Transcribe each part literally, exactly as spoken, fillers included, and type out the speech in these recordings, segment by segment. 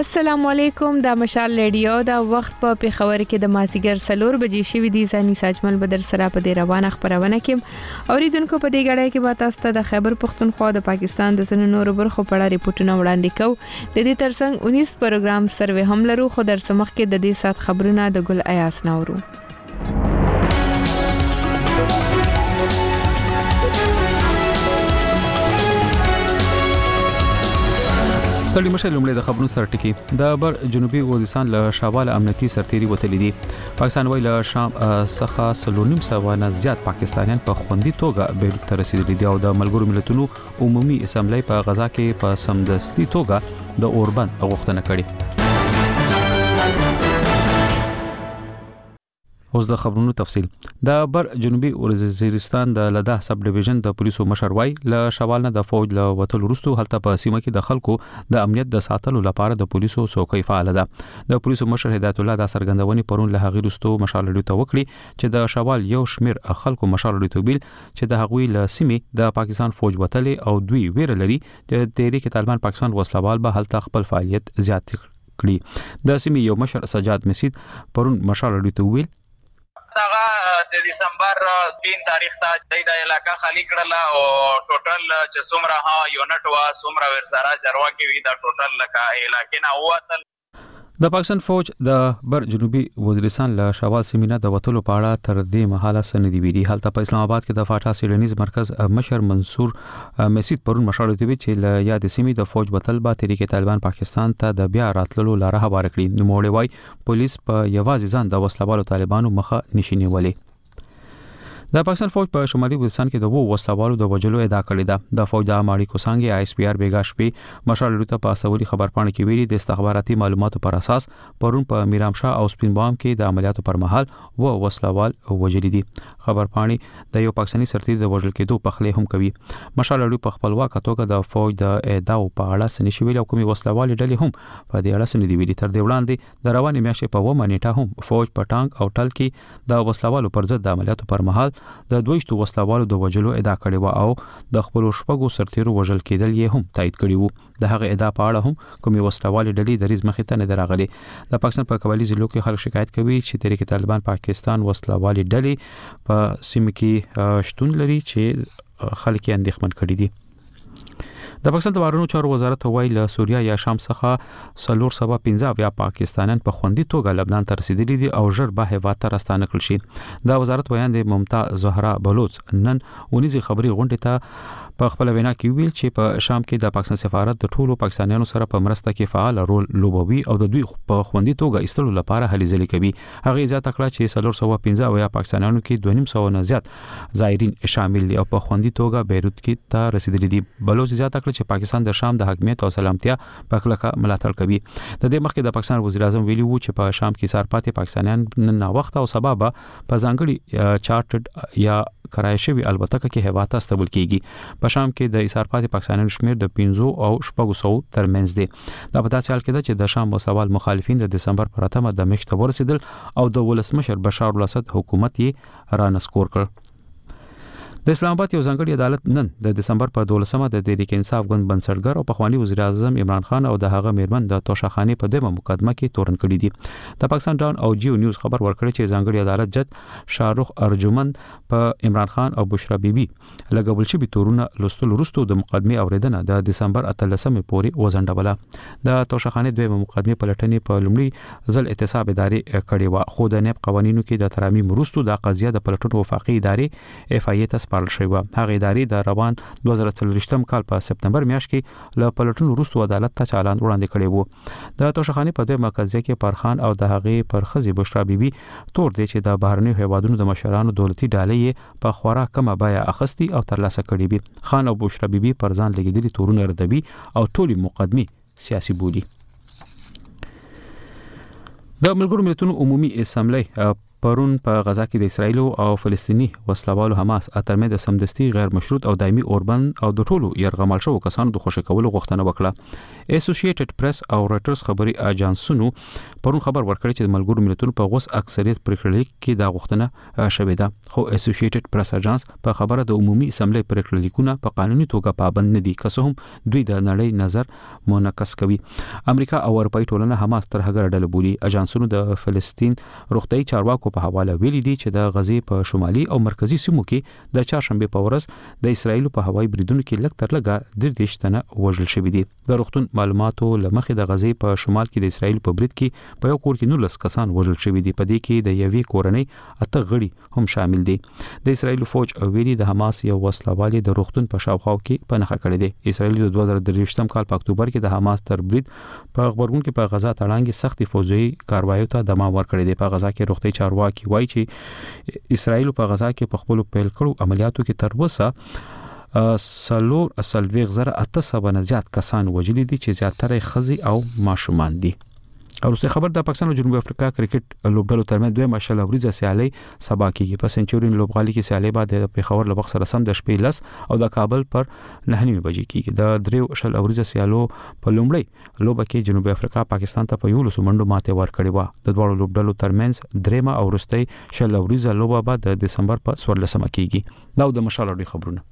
السلام علیکم د مشال ریډیو دا وخت په پیښور کې د مازیګر سلور بجې شوې دي ځاني ساجمل بدر سره په دې روانه خبرونه کې اوریدونکو په دې غړې کې به تاسو ته د خیبر پختونخوا د پاکستان د سن نور برخو په اړه ریپورتونه وړاندې کوو د دې ترڅنګ انیس پروګرام سروې هم لرو خو در سمخ کې د دې سات خبرونه د ګل ایاس نورو ستړي مشه لومړی د خبرونو سره ټکی د بر جنوبي وزیرستان له شاواله امنیتي سرتيري وتلې دي پاکستان ویل شام څخه سلونیم سوانه زیات پاکستانیان په خوندي توګه بیروت ته رسیدلي دي او د ملګرو ملتونو عمومي اسمبلی په غزا کې په سمدستي توګه د اوربند غوښتنه کړې. اوس د خبرونو تفصیل د بر جنوبي وزیرستان د لدا سب ډیویژن د پولیسو مشر وای له شوال نه د فوج له وتل وروسته هلته په سیمه کې د خلکو د امنیت د ساتلو لپاره د پولیسو څوکۍ فعال ده. د پولیسو مشر هدایت الله د سرګندونې پرون له هغې وروسته مشالړي ته وکړي چې د شوال یو شمیر خلکو مشالړي ته بیل چې د هغوی له سیمې د پاکستان فوج وتلې او دوی ویره لري د تحریک طالبان پاکستان وسلوال به هلته خپل فعالیت زیات کړي. د سیمې یو مشر سجاد مسید پرون مشالړي ته ویل دغه د دسمبر تین تاریخ ته د علاقہ خالی کړل او ټوټل چې څومره ها یونټ وا څومره ورسره چرواکي وی دا ټوټل لکه علاقې نه ووتل. د پاکستان فوج د بر جنوبي وزیرستان له شوال سیمینه د وټلو پاړه تر دې مهاله سندې ویلي هلته په اسلام آباد کې د فاټا سیډنیز مرکز مشر منصور مسید پرون مشاورت وی چې له یاد سیمې د فوج وټل با تحریک طالبان پاکستان ته د بیا راتللو لار هوار کړی. نو موړی وای پولیس په یوازې ځان د وسلوالو طالبانو مخه نشي نیولې. د پاکستان فوج په شمالي وزیرستان کې د وو وسلوالو د وجلو ادعا کړې ده. د فوج د اماړي کوسانګي آی اس پی آر بیګاش په مشالړو ته په اسوري خبرپاڼه کې ویلي د استخباراتي معلوماتو پر اساس پرون په میرام شاه او سپین بام کې د عملیاتو پر مهال وو وسلوال وجلې دي. خبرپاڼه د یو پاکستاني سرتیر د وژل کېدو په خله هم کوي. مشالړو په خپلواک توګه د فوج د ادعاو په اړه سنشي ویل او کومي وسلوال ډلې هم په دې اړه سندې ویلي. تر دې وړاندې د روانې میاشتې په و منېټه هم فوج په ټانک او ټل کې د وسلوالو پر ضد د عملیاتو پر مهال د دویشتو وسلوالو د وجلو ادعا کړې و او د خپل شپږو سرتیرو وژل کېدل یې هم تایید کړی وو. د هغه ادعا په اړه هم کومي وسلوالې ډلې د ریز مخې ته نه دراغلي. د پاکستان په قبایلی ضلعو کې خلک شکایت کوي چې تحریک طالبان پاکستان وسلوالې ډلې په سیمه کې شتون لري چې خلک یې اندېښمن کړي دي. د پاکستان د بهرنیو چارو وزارت وایي له سوریه یا شام څخه سلور سبا پنځه بیا پاکستانیان په خوندي توګه لبنان ته رسیدلي دي او ژر به هیواد ته راستانه کړل شي. د وزارت بیان د ممتاز زهرا بلوچ نن ونیزي خبري غونډه ته په خپل وینا کې ویل چې په شام کې د پاکستان سفارت د ټولو پاکستانیانو سره په مرسته کې فعال رول لوبوي او د دوی په خوندي توګه ایستلو لپاره هلې ځلې کوي. هغه زیاته کړه چې سلور سبا پنځه بیا پاکستانیانو کې دوه نیم سو نه زیات زایرین شامل دي او په خوندي توګه بیروت کې ته رسیدلي دي. بلوچ زیاته کړه چې پاکستان د شام د حاکمیت او سلامتیا په کلکه ملاتړ کوي. د دې مخکې د پاکستان وزیر اعظم ویلي وو چې په شام کې سار پاتې پاکستانیان نن وخت او سبب په ځانګړي چارټډ یا کرایشوي البته کې هوا ته استبل کیږي. په شام کې د ایثار پاتې پاکستانیانو شمیر د پنځه او شپږ سو ترمنځ دی. دا په داسې حال کې ده چې د شام وسوال مخالفین د دسمبر پر اتمه د مخ ته ورسېدل او د ولسمشر بشار الاسد حکومت یې رانسکور کړ. د اسلام آباد یو ځانګړي عدالت نن د دسمبر په دولسمه د تحریک انصاف ګوند بنسټګر او پخوانی وزیر اعظم عمران خان او د هغه میرمن د توشاخانه په دمه مقدمه کې تورن کړی دي. د پاکستان ډان او جیو نیوز خبر ورکړی چې ځانګړي عدالت جج شاهرخ ارجمند په عمران خان او بشرا بیبي لګول شوی تورونه لوستل وروسته د مقدمه اوریدنه د دسمبر اتلسمه پورې وزنډوله. د توشاخانه دویمه مقدمه پلټنې په لومړي ځل احتساب ادارې کړې و خو د نیب قوانینو کې د ترامیم وروسته د قضیه د پلټنو وفاقي ادارې اف ای ته سپارل شوی و. هغه ادارې د روان دوه زره څلوېښتم کال په سپتمبر میاشت کې له پلټنو وروسته عدالت ته چالان وړاندې کړی وو. د توشاخانه په دویمه قضیه کې پرخان او د هغه پر خزي بشرا بیبي تور دی چې د بهرنیو هیوادونو د مشرانو دولتي ډالۍ په خورا کمه بیا اخستی او ترلاسه کړي وي. خان او بشرا بیبي پر ځان لګیدلي تورونه ردوي او ټولي مقدمه سیاسي بولی. د ملګرو ملتونو عمومي اسمبلی پرون په غزا کې د اسرایل او فلسطینی وسلوالو حماس اترمه د سمدستي غیر مشروط او دایمي اوربند او د ټولو يرغمل شو کسانو د خوشی کولو غوښتنه وکړه. اسوسییټډ پریس او رائټرز خبري اژانسونو پرون خبر ورکړی چې د ملګرو ملتونو په غوس اکثریت پریکړه کې دا غوښتنه شوې ده، خو اسوسییټډ پریس اژانس په خبره د عمومي اسمبلی پریکړه لیکونه په قانوني توګه پابند نه دي، که څه هم دوی د نړۍ نظر منعکس کوي. امریکا او اروپאי ټولنه حماس تر هغه ډله بولي. اژانسونو د فلسطین روغتي چارواکو په حواله ویلي دي چې د غزې په شمالي او مرکزی سیمو کې د چهارشنبه په ورځ د اسرایل په هوایي بریدونو کې لږ تر لږه د دیش تنه وژل شوی دي. د روغتون معلوماتو لمخې د غزې په شمال کې د اسرایل په برید کې په یو کور کې نولس کسان وژل شوی دي، په دې کې د یوې کورنۍ اته غړي هم شامل دي. د اسرایل فوج او ویلي د حماس یو وسلوالي د روغتون په شاوخوا کې پنهخه کړی دی. اسرایل د دوه زره درویشتم کال په اکتوبر کې د حماس تر برید په خبرګون کې په غزا تړانګي سختي فوجي کاروایي ته دمه ورکړې ده. په غزا کې روغتي چارواکي وایي چې اسرایل په غزا کې په خپل پیل کړو عملیاتو کې تر اوسه سلور اسلویغ زره اته سوه نه زیات کسان وژلي دي چې زیاتره خزي او ماشومان دي. اوروسته خبر د پاکستان او جنوب افریقا کرکټ لوبډلو ترمنځ دوه مشل اوریزه سیالي سبا کېږي. په سنچورین لوبغالي کې سیالي بعد د پیښور له وخت سره سم د شپې لس او د کابل پر نه نیمه بجې کېږي. د دریو شل اوریزه سیالو په لومړی لوبه کې جنوب افریقا پاکستان ته په یو لسو منډو ماته ورکړې و. د دوه لوبډلو ترمنځ دریمه او وروستۍ شل اوریزه لوبه بعد د دسمبر په څوارلسمه کېږي. دا د مشال اوري خبرونه.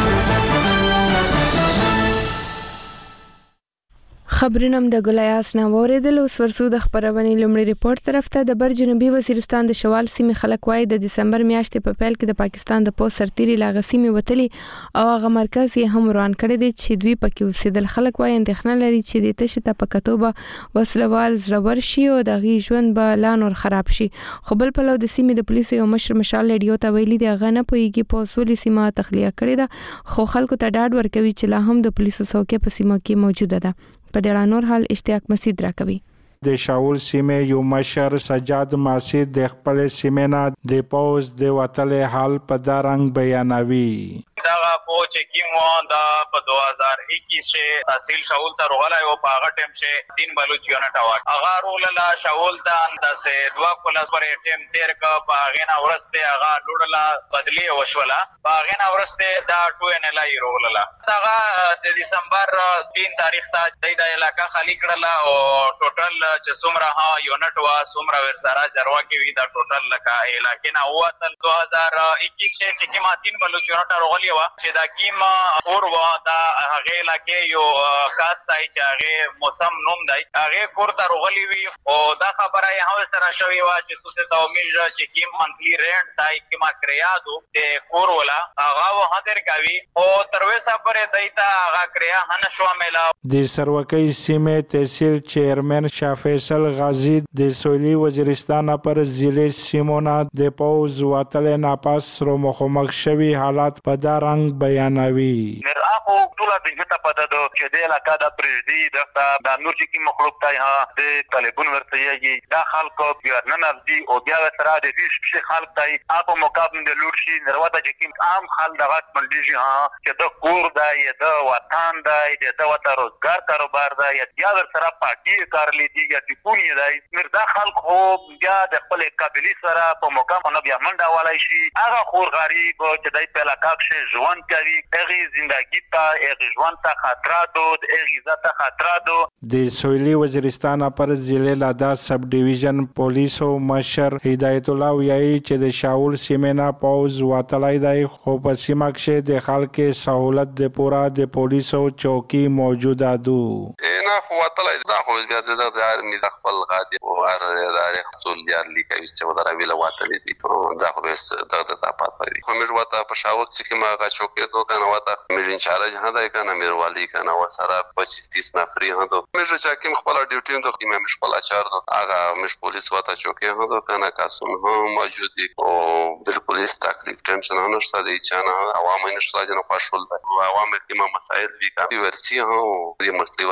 خبرونم د ګلایاس ناوریدل اوس ورسو د خبرونې لومړی ریپورت طرف ته. د بر جنوبي وزیرستان د شوال سیمې خلک وای د دسمبر میاشتې په پیل کې د پاکستان د پوس سرتيري لاغه سیمې وتلي او هغه مرکز یې هم روان کړی دی چې دوی پکې اوسېدل. خلک وای اندېښنه لري چې د تشه ته په کتوبه وسلوال زړور شي او د غي ژوند به لا نور خراب شي. خو بل په لو د سیمې د پولیسو یو مشر مشال ریډیو ته ویلي دی هغه نه پويږي پوس ولې سیمه تخلیه کړې ده، خو خلکو ته ډاډ ورکوي چې لا هم د پولیسو څوکۍ په سیمه کې موجوده ده. په دې نور حال اشتیاق مسعود راکوي. د شاول سیمې یو مشر سجاد ماسید د خپل سیمې نه د پوز د وتلې حال په دارنګ بیانوي. دا فوج کیمو دا په دوه هزار اکیس کې تحصیل شاول ته روغلا او په هغه ټیم کې تین بلوچیونه ټاوه هغه روغلا شاول ته انداسه دوا کلاس پر ټیم تیر کا په هغه نه ورسته هغه لوړلا بدلی وشولا په هغه نه ورسته دا ټو ان ال ای روغلا هغه د دسمبر تین تاریخ ته د علاقہ خالی کړل او ټوټل چې څومره ها یونټ وا څومره ورسره جروا کې وی دا ټوټل لکه علاقې نه هوا تل دوه هزار اکیس کې چې ما تین بلوچیونه روغلی چې دا کیما اور وا دا هغه لکه یو خاص تای چې هغه موسم نوم دی هغه کور ته روغلی وی او دا خبره یې هم سره شوی وا چې تاسو ته امید چې کیم منثلی رینټ تای کیما کریادو د کور ولا هغه وحاضر کوي او ترویسا پر دایتا هغه کریا هن شو ملا د سروکۍ سیمه تحصیل چیرمن شاه فیصل غازی د سویلی وزیرستان پر ضلع سیمونه د پوز وتل ناپاس رو مخمخ شوی حالات په رنگ بیانوي. مرآخو ټول د جته پد د چې د علاقہ د پرېږدي د نور چې مخلوق ته ها د طالبون ورته یي دا خلکو بیا نه نفدي او بیا سره د دې شي خلک ته اپو مقابل د لور شي نروته چې عام خلک دغه منډيږي ها چې د کور دی د وطن دی د وطن روزګار کاروبار دی یا د سره پارټي کار لیدي یا د پونی دی مردا خلک خو بیا د خپل قابلیت سره په مقام نه بیا منډه والای شي هغه خور غریب چې دای په علاقہ کې ژوند کوي هغه زندگی ته هغه ژوند ته خطر دو هغه عزت ته خطر دو. د سویلی وزیرستان پر ضلع لادا سب ډیویژن پولیسو مشر هدایت الله ویایي چې د شاول سیمه پوز وتلای دی خو په سیمه کې د خلکو سہولت د پورا د پولیسو چوکي موجوده دو. نه خو وتلای دا خو بیا د ارمی د خپل غادي او هر ادارې خصول یار لیکوي چې ودار ویله وتلې دي دا خو بس دغه د پاتوي خو موږ وته په شاول چې ما غا چوکې دوه کنه وته موږ انشاءالله جهاد کنه مې والی کنه و سره پچیس تیس نفرې هندو موږ چې کوم خپل ډیوټي ته کوم مش خپل اچار دو هغه مش پولیس وته چوکې هندو کنه کاسون هم موجود دي او بالکل هیڅ تکلیف ټینشن نه نشته دي چې نه عوام نشته جن خوشحال دي عوام کې ما مسائل وی کا ورسی هو دې مسلې وته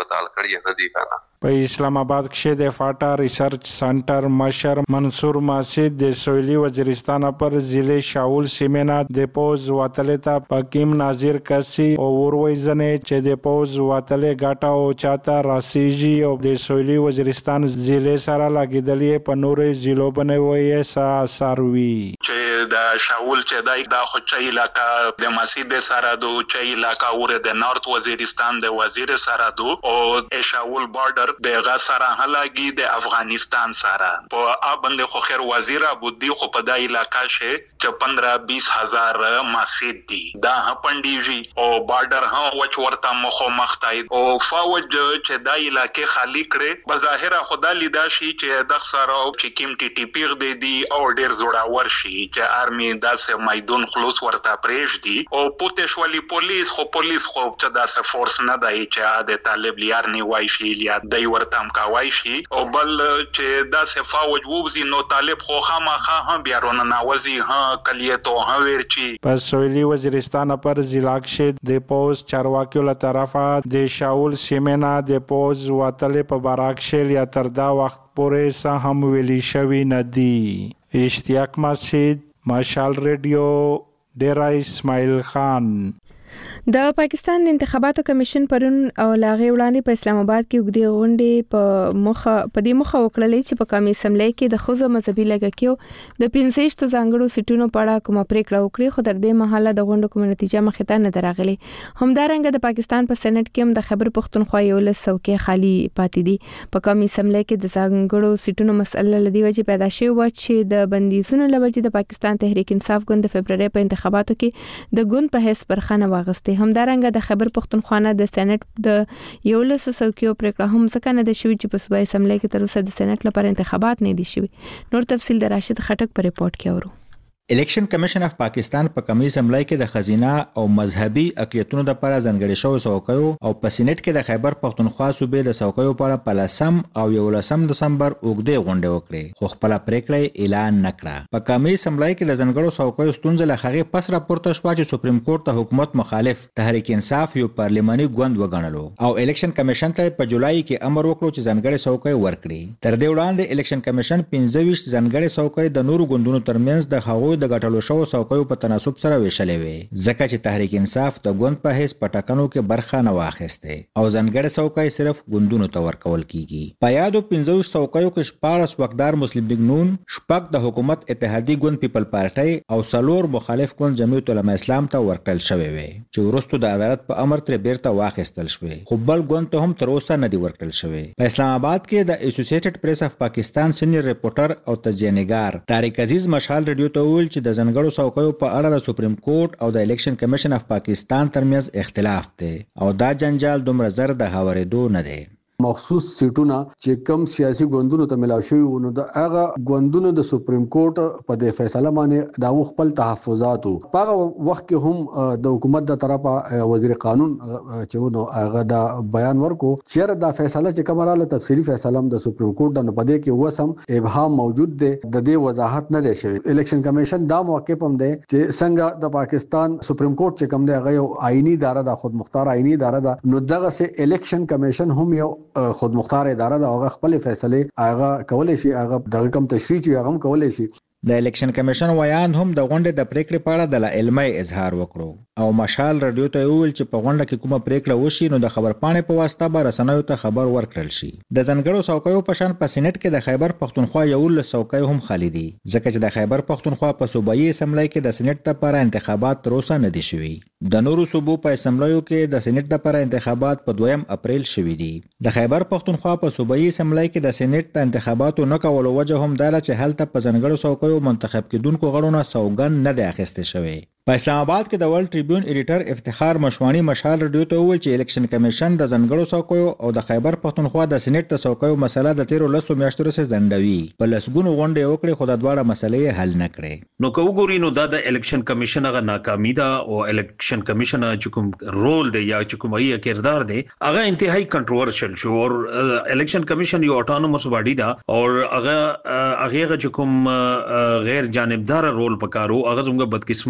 کړی نه دی کنه. په اسلام آباد کې د فاټا ریسرچ سنټر مشر منصور ماسید د سویلی وزیرستان پر ضلع شاول سیمنا د پوز واتلتا پکیم ناظر کسي او ورويزنه چې د پوز واتلې ګاټا او چاته راسيجي او د سویلی وزیرستان ضلع سره لګیدلې په نورې ضلعو بنوي سا ساروي چې د شاول چې دای د خوچي علاقہ د مسجد سره دو چې علاقہ ور د نارث وزیرستان د وزیر سره دو او شاول بارډر د غسر هلاګي د افغانستان سره په ابند خو خیر وزیر ابودي خو په دای علاقہ شه چې پندرہ بیس هزار مسجد دي دا پندیږي او بارډر ها وچ ورته مخو مختای او فوج چې دای علاقې خالی کړي بظاهر خدا لیدا شي چې د سره او چې کیم ټي ټي پیغ دی دي او ډیر زوړاور شي چې ارمي داسه میدان خلاص ورته پرېږ دي او پوتشولي پولیس خو پولیس خو چې داسه فورس نه دی چې د طالب لیار نه وای شي یا د ورتم کاوای شي او بل چې داسه فوج ووزي نو طالب خو خامخا هم بیا رونه ناوزي ها کلیتو ها ورچی. په سویلی وزیرستان پر ضلع کې د پوز چارواکیو له طرفه د شاول سیمنا د پوز واتلې په باراکشل یا تر دا وخت پورې سه هم ویلي شوی نه دی. اشتیاق مسجد مشال ریډیو ډیرا اسماعیل خان. د پاکستان انتخاباتو کمیشن پرون او لاغي وړاندې په اسلام آباد کې وګړي غونډې په مخه په دې مخه وکړلې چې په قومي اسمبلی کې د خوځو مذهبي لګکیو د پنځه شتو ځانګړو سیټونو په اړه کومه پریکړه وکړي خو تر دې مهاله د غونډو کومه نتیجه مخې ته نه درغلي. همدارنګه د پاکستان په سېنات کې هم د خیبر پښتونخوا یو لس څوکۍ خالی پاتې دي. په قومي اسمبلی کې د ځانګړو سیټونو مسله لدی وجه پیدا شوی و چې د بندیزونو لوجه د پاکستان تحریک انصاف ګوند د فبرवरी په انتخاباتو کې د ګوند په حساب برخانه واغسته. همدارنګه د خیبر پښتونخوا د سېنات د یو لس څوکیو پریکړه هم ځکه نه د شوی چې په صوبایي اسمبلی کې تر اوسه د سېنات لپاره انتخابات نه دي شوی. نور تفصیل د راشد خټک په ریپورت کې اورو. الیکشن کمیشن اف پاکستان په قومي اسمبلی کې د خزینه او مذهبي اقلیتونو لپاره ځانګړي شوی څوکیو او په سېنات کې د خیبر پښتونخوا صوبې د څوکیو په اړه په لسم او یولسم دسمبر اوږدې غونډې وکړې خو خپل پریکړه اعلان نکړه. په قومي اسمبلی کې د ځانګړو څوکیو ستونزې له هغې پس راپورته شوه چې سپریم کورټ ته حکومت مخالف تحریک انصاف یو پارلماني ګوند وګڼلو او الیکشن کمیشن ته په جولای کې امر وکړو چې ځانګړي څوکۍ ورکړي. تر دې وړاندې الیکشن کمیشن پنځه ویشت ځانګړي څوکۍ د نورو ګوندونو ترمنځ د هغوی د ګټلو شوو څوکیو په تناسب سره ویشلې وي ځکه چې تحریک انصاف د ګوند په هیڅ پټاکنو کې برخه نه واخیسته او ځانګړي څوکۍ صرف ګوندونو ته ورکول کیږي. په یادو پنځه ویشت څوکیو کې شپاړس وکدار مسلم لیگ نون، شپږ د حکومت اتحادي ګوند پیپل پارټي او څلور مخالف ګوند جمعیت العلماء اسلام ته ورکړل شوی وي چې وروسته د عدالت په امر تر بیرته واخیستل شوی خو بل ګوند ته هم تر اوسه نه دی ورکړل شوی. په اسلام آباد کې د اسوسییټډ پریس اف پاکستان سینیئر ریپورټر او تجزیه‌نګار طارق عزیز مشال ریډیو ته ویل چې د ځانګړو څوکیو په اړه د سپریم کورټ او د الیکشن کمیشن اف پاکستان ترمنځ اختلاف دی او دا جنجال دومره زر د هوارېدو نه دی. مخصوص سیټونه چې کم سیاسي ګوندونو ته ملاو شوی ونه د هغه ګوندونو د سپریم کورټ په دې فیصله باندې دا خپل تحفظات او په وخت کې هم د حکومت د طرفه وزیر قانون چې نو هغه دا بیان ورکو چې دا فیصله چې کومه تفصیلی فیصله هم د سپریم کورټ د پدې کې وسم ابهام موجود دی د دې وضاحت نه دی شوی. الیکشن کمیشن دا موقف هم دی چې څنګه د پاکستان سپریم کورټ چې کوم دی هغه یو آئینی اداره ده، خود مختار آئینی اداره ده، نو دغه سه الیکشن کمیشن هم یو خود مختار اداره ده، هغه خپل فیصله هغه کولای شي، هغه دغه کم تشریح چې هغه کولای شي. د الیکشن کمیشن ویان هم د غونډې د پریکړې په اړه د علمي اظهار وکړو او مشال رادیو ته ویل چې په غونډه کې کومه پریکړه وشي نو د خبرپاڼې په واسطه به رسنیو ته خبر ورکړل شي. د ځانګړو څوکیو په شان په سېنات کې د خیبر پښتونخوا یو لس څوکۍ هم خالي دي ځکه چې د خیبر پښتونخوا په صوبایي اسمبلی کې د سېنات لپاره انتخابات تر اوسه نه دي شوي. د نورو صوبو په اسمبلیو کې د سېنات لپاره انتخابات په دویم اپریل شوي دي. د خیبر پښتونخوا په صوبایي اسمبلی کې د سېنات د انتخاباتو نه کولو وجه هم دا چې هلته په ځانګړو څوکیو منتخب کېدونکو غړو نه سوګند نه دی اخیستل شوی. په اسلام آباد کې د ورلد ټریبیون ایډیټر افتخار مشوانی مشال رادیو ته وویل چې الیکشن کمیشن د ځانګړو څوکیو او د خیبر پښتونخوا د سېنات د څوکیو مسله د تیرو لسو میاشتو راهیسې ځنډوي. په لسګونو غونډې وکړې خو د دواړه مسلې حل نه کړې. نو که وګورئ نو دا د الیکشن کمیشن هغه ناکامي ده او الیکشن کمیشن چې کوم رول دی یا چې کوم یې کردار دی هغه انتهایی کنټروورشل شو او الیکشن کمیشن یو اټونومس باډي ده او هغه هغه چې کوم غیر جانبدار رول پکارو هغه زموږ بدقسمتي ده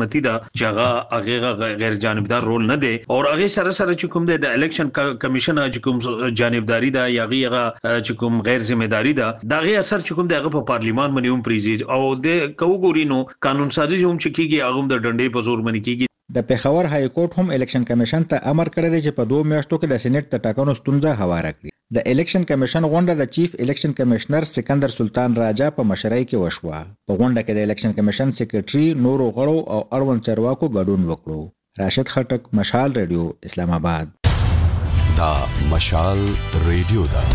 چې هغه هغه غیر جانبدار رول نه دی او هغه سره سره چې کوم د الیکشن کمیشن چې کوم جانبداري دا یا هغه چې کوم غیر ذمہداري دا دغه اثر چې کوم دغه په پارلیمان باندې هم پریزي او د کوګورینو قانون سازي هم چې کیږي هغه د ډنډې په زور باندې کیږي. د پیښور های کورټ هم الیکشن کمیشن ته امر کړی دی چې په دوه میاشتو کې د سېنات د ټاکنو ستونزه هواره کړي. د الیکشن کمیشن غونډه د چیف الیکشن کمشنر سکندر سلطان راجا په مشرۍ کې وشوه. په غونډه کې د الیکشن کمیشن سیکریټري نورو غړو او اړوند چارواکو ګډون وکړو. راشد خټک، مشال ریډیو، اسلام آباد. دا مشال ریډیو دا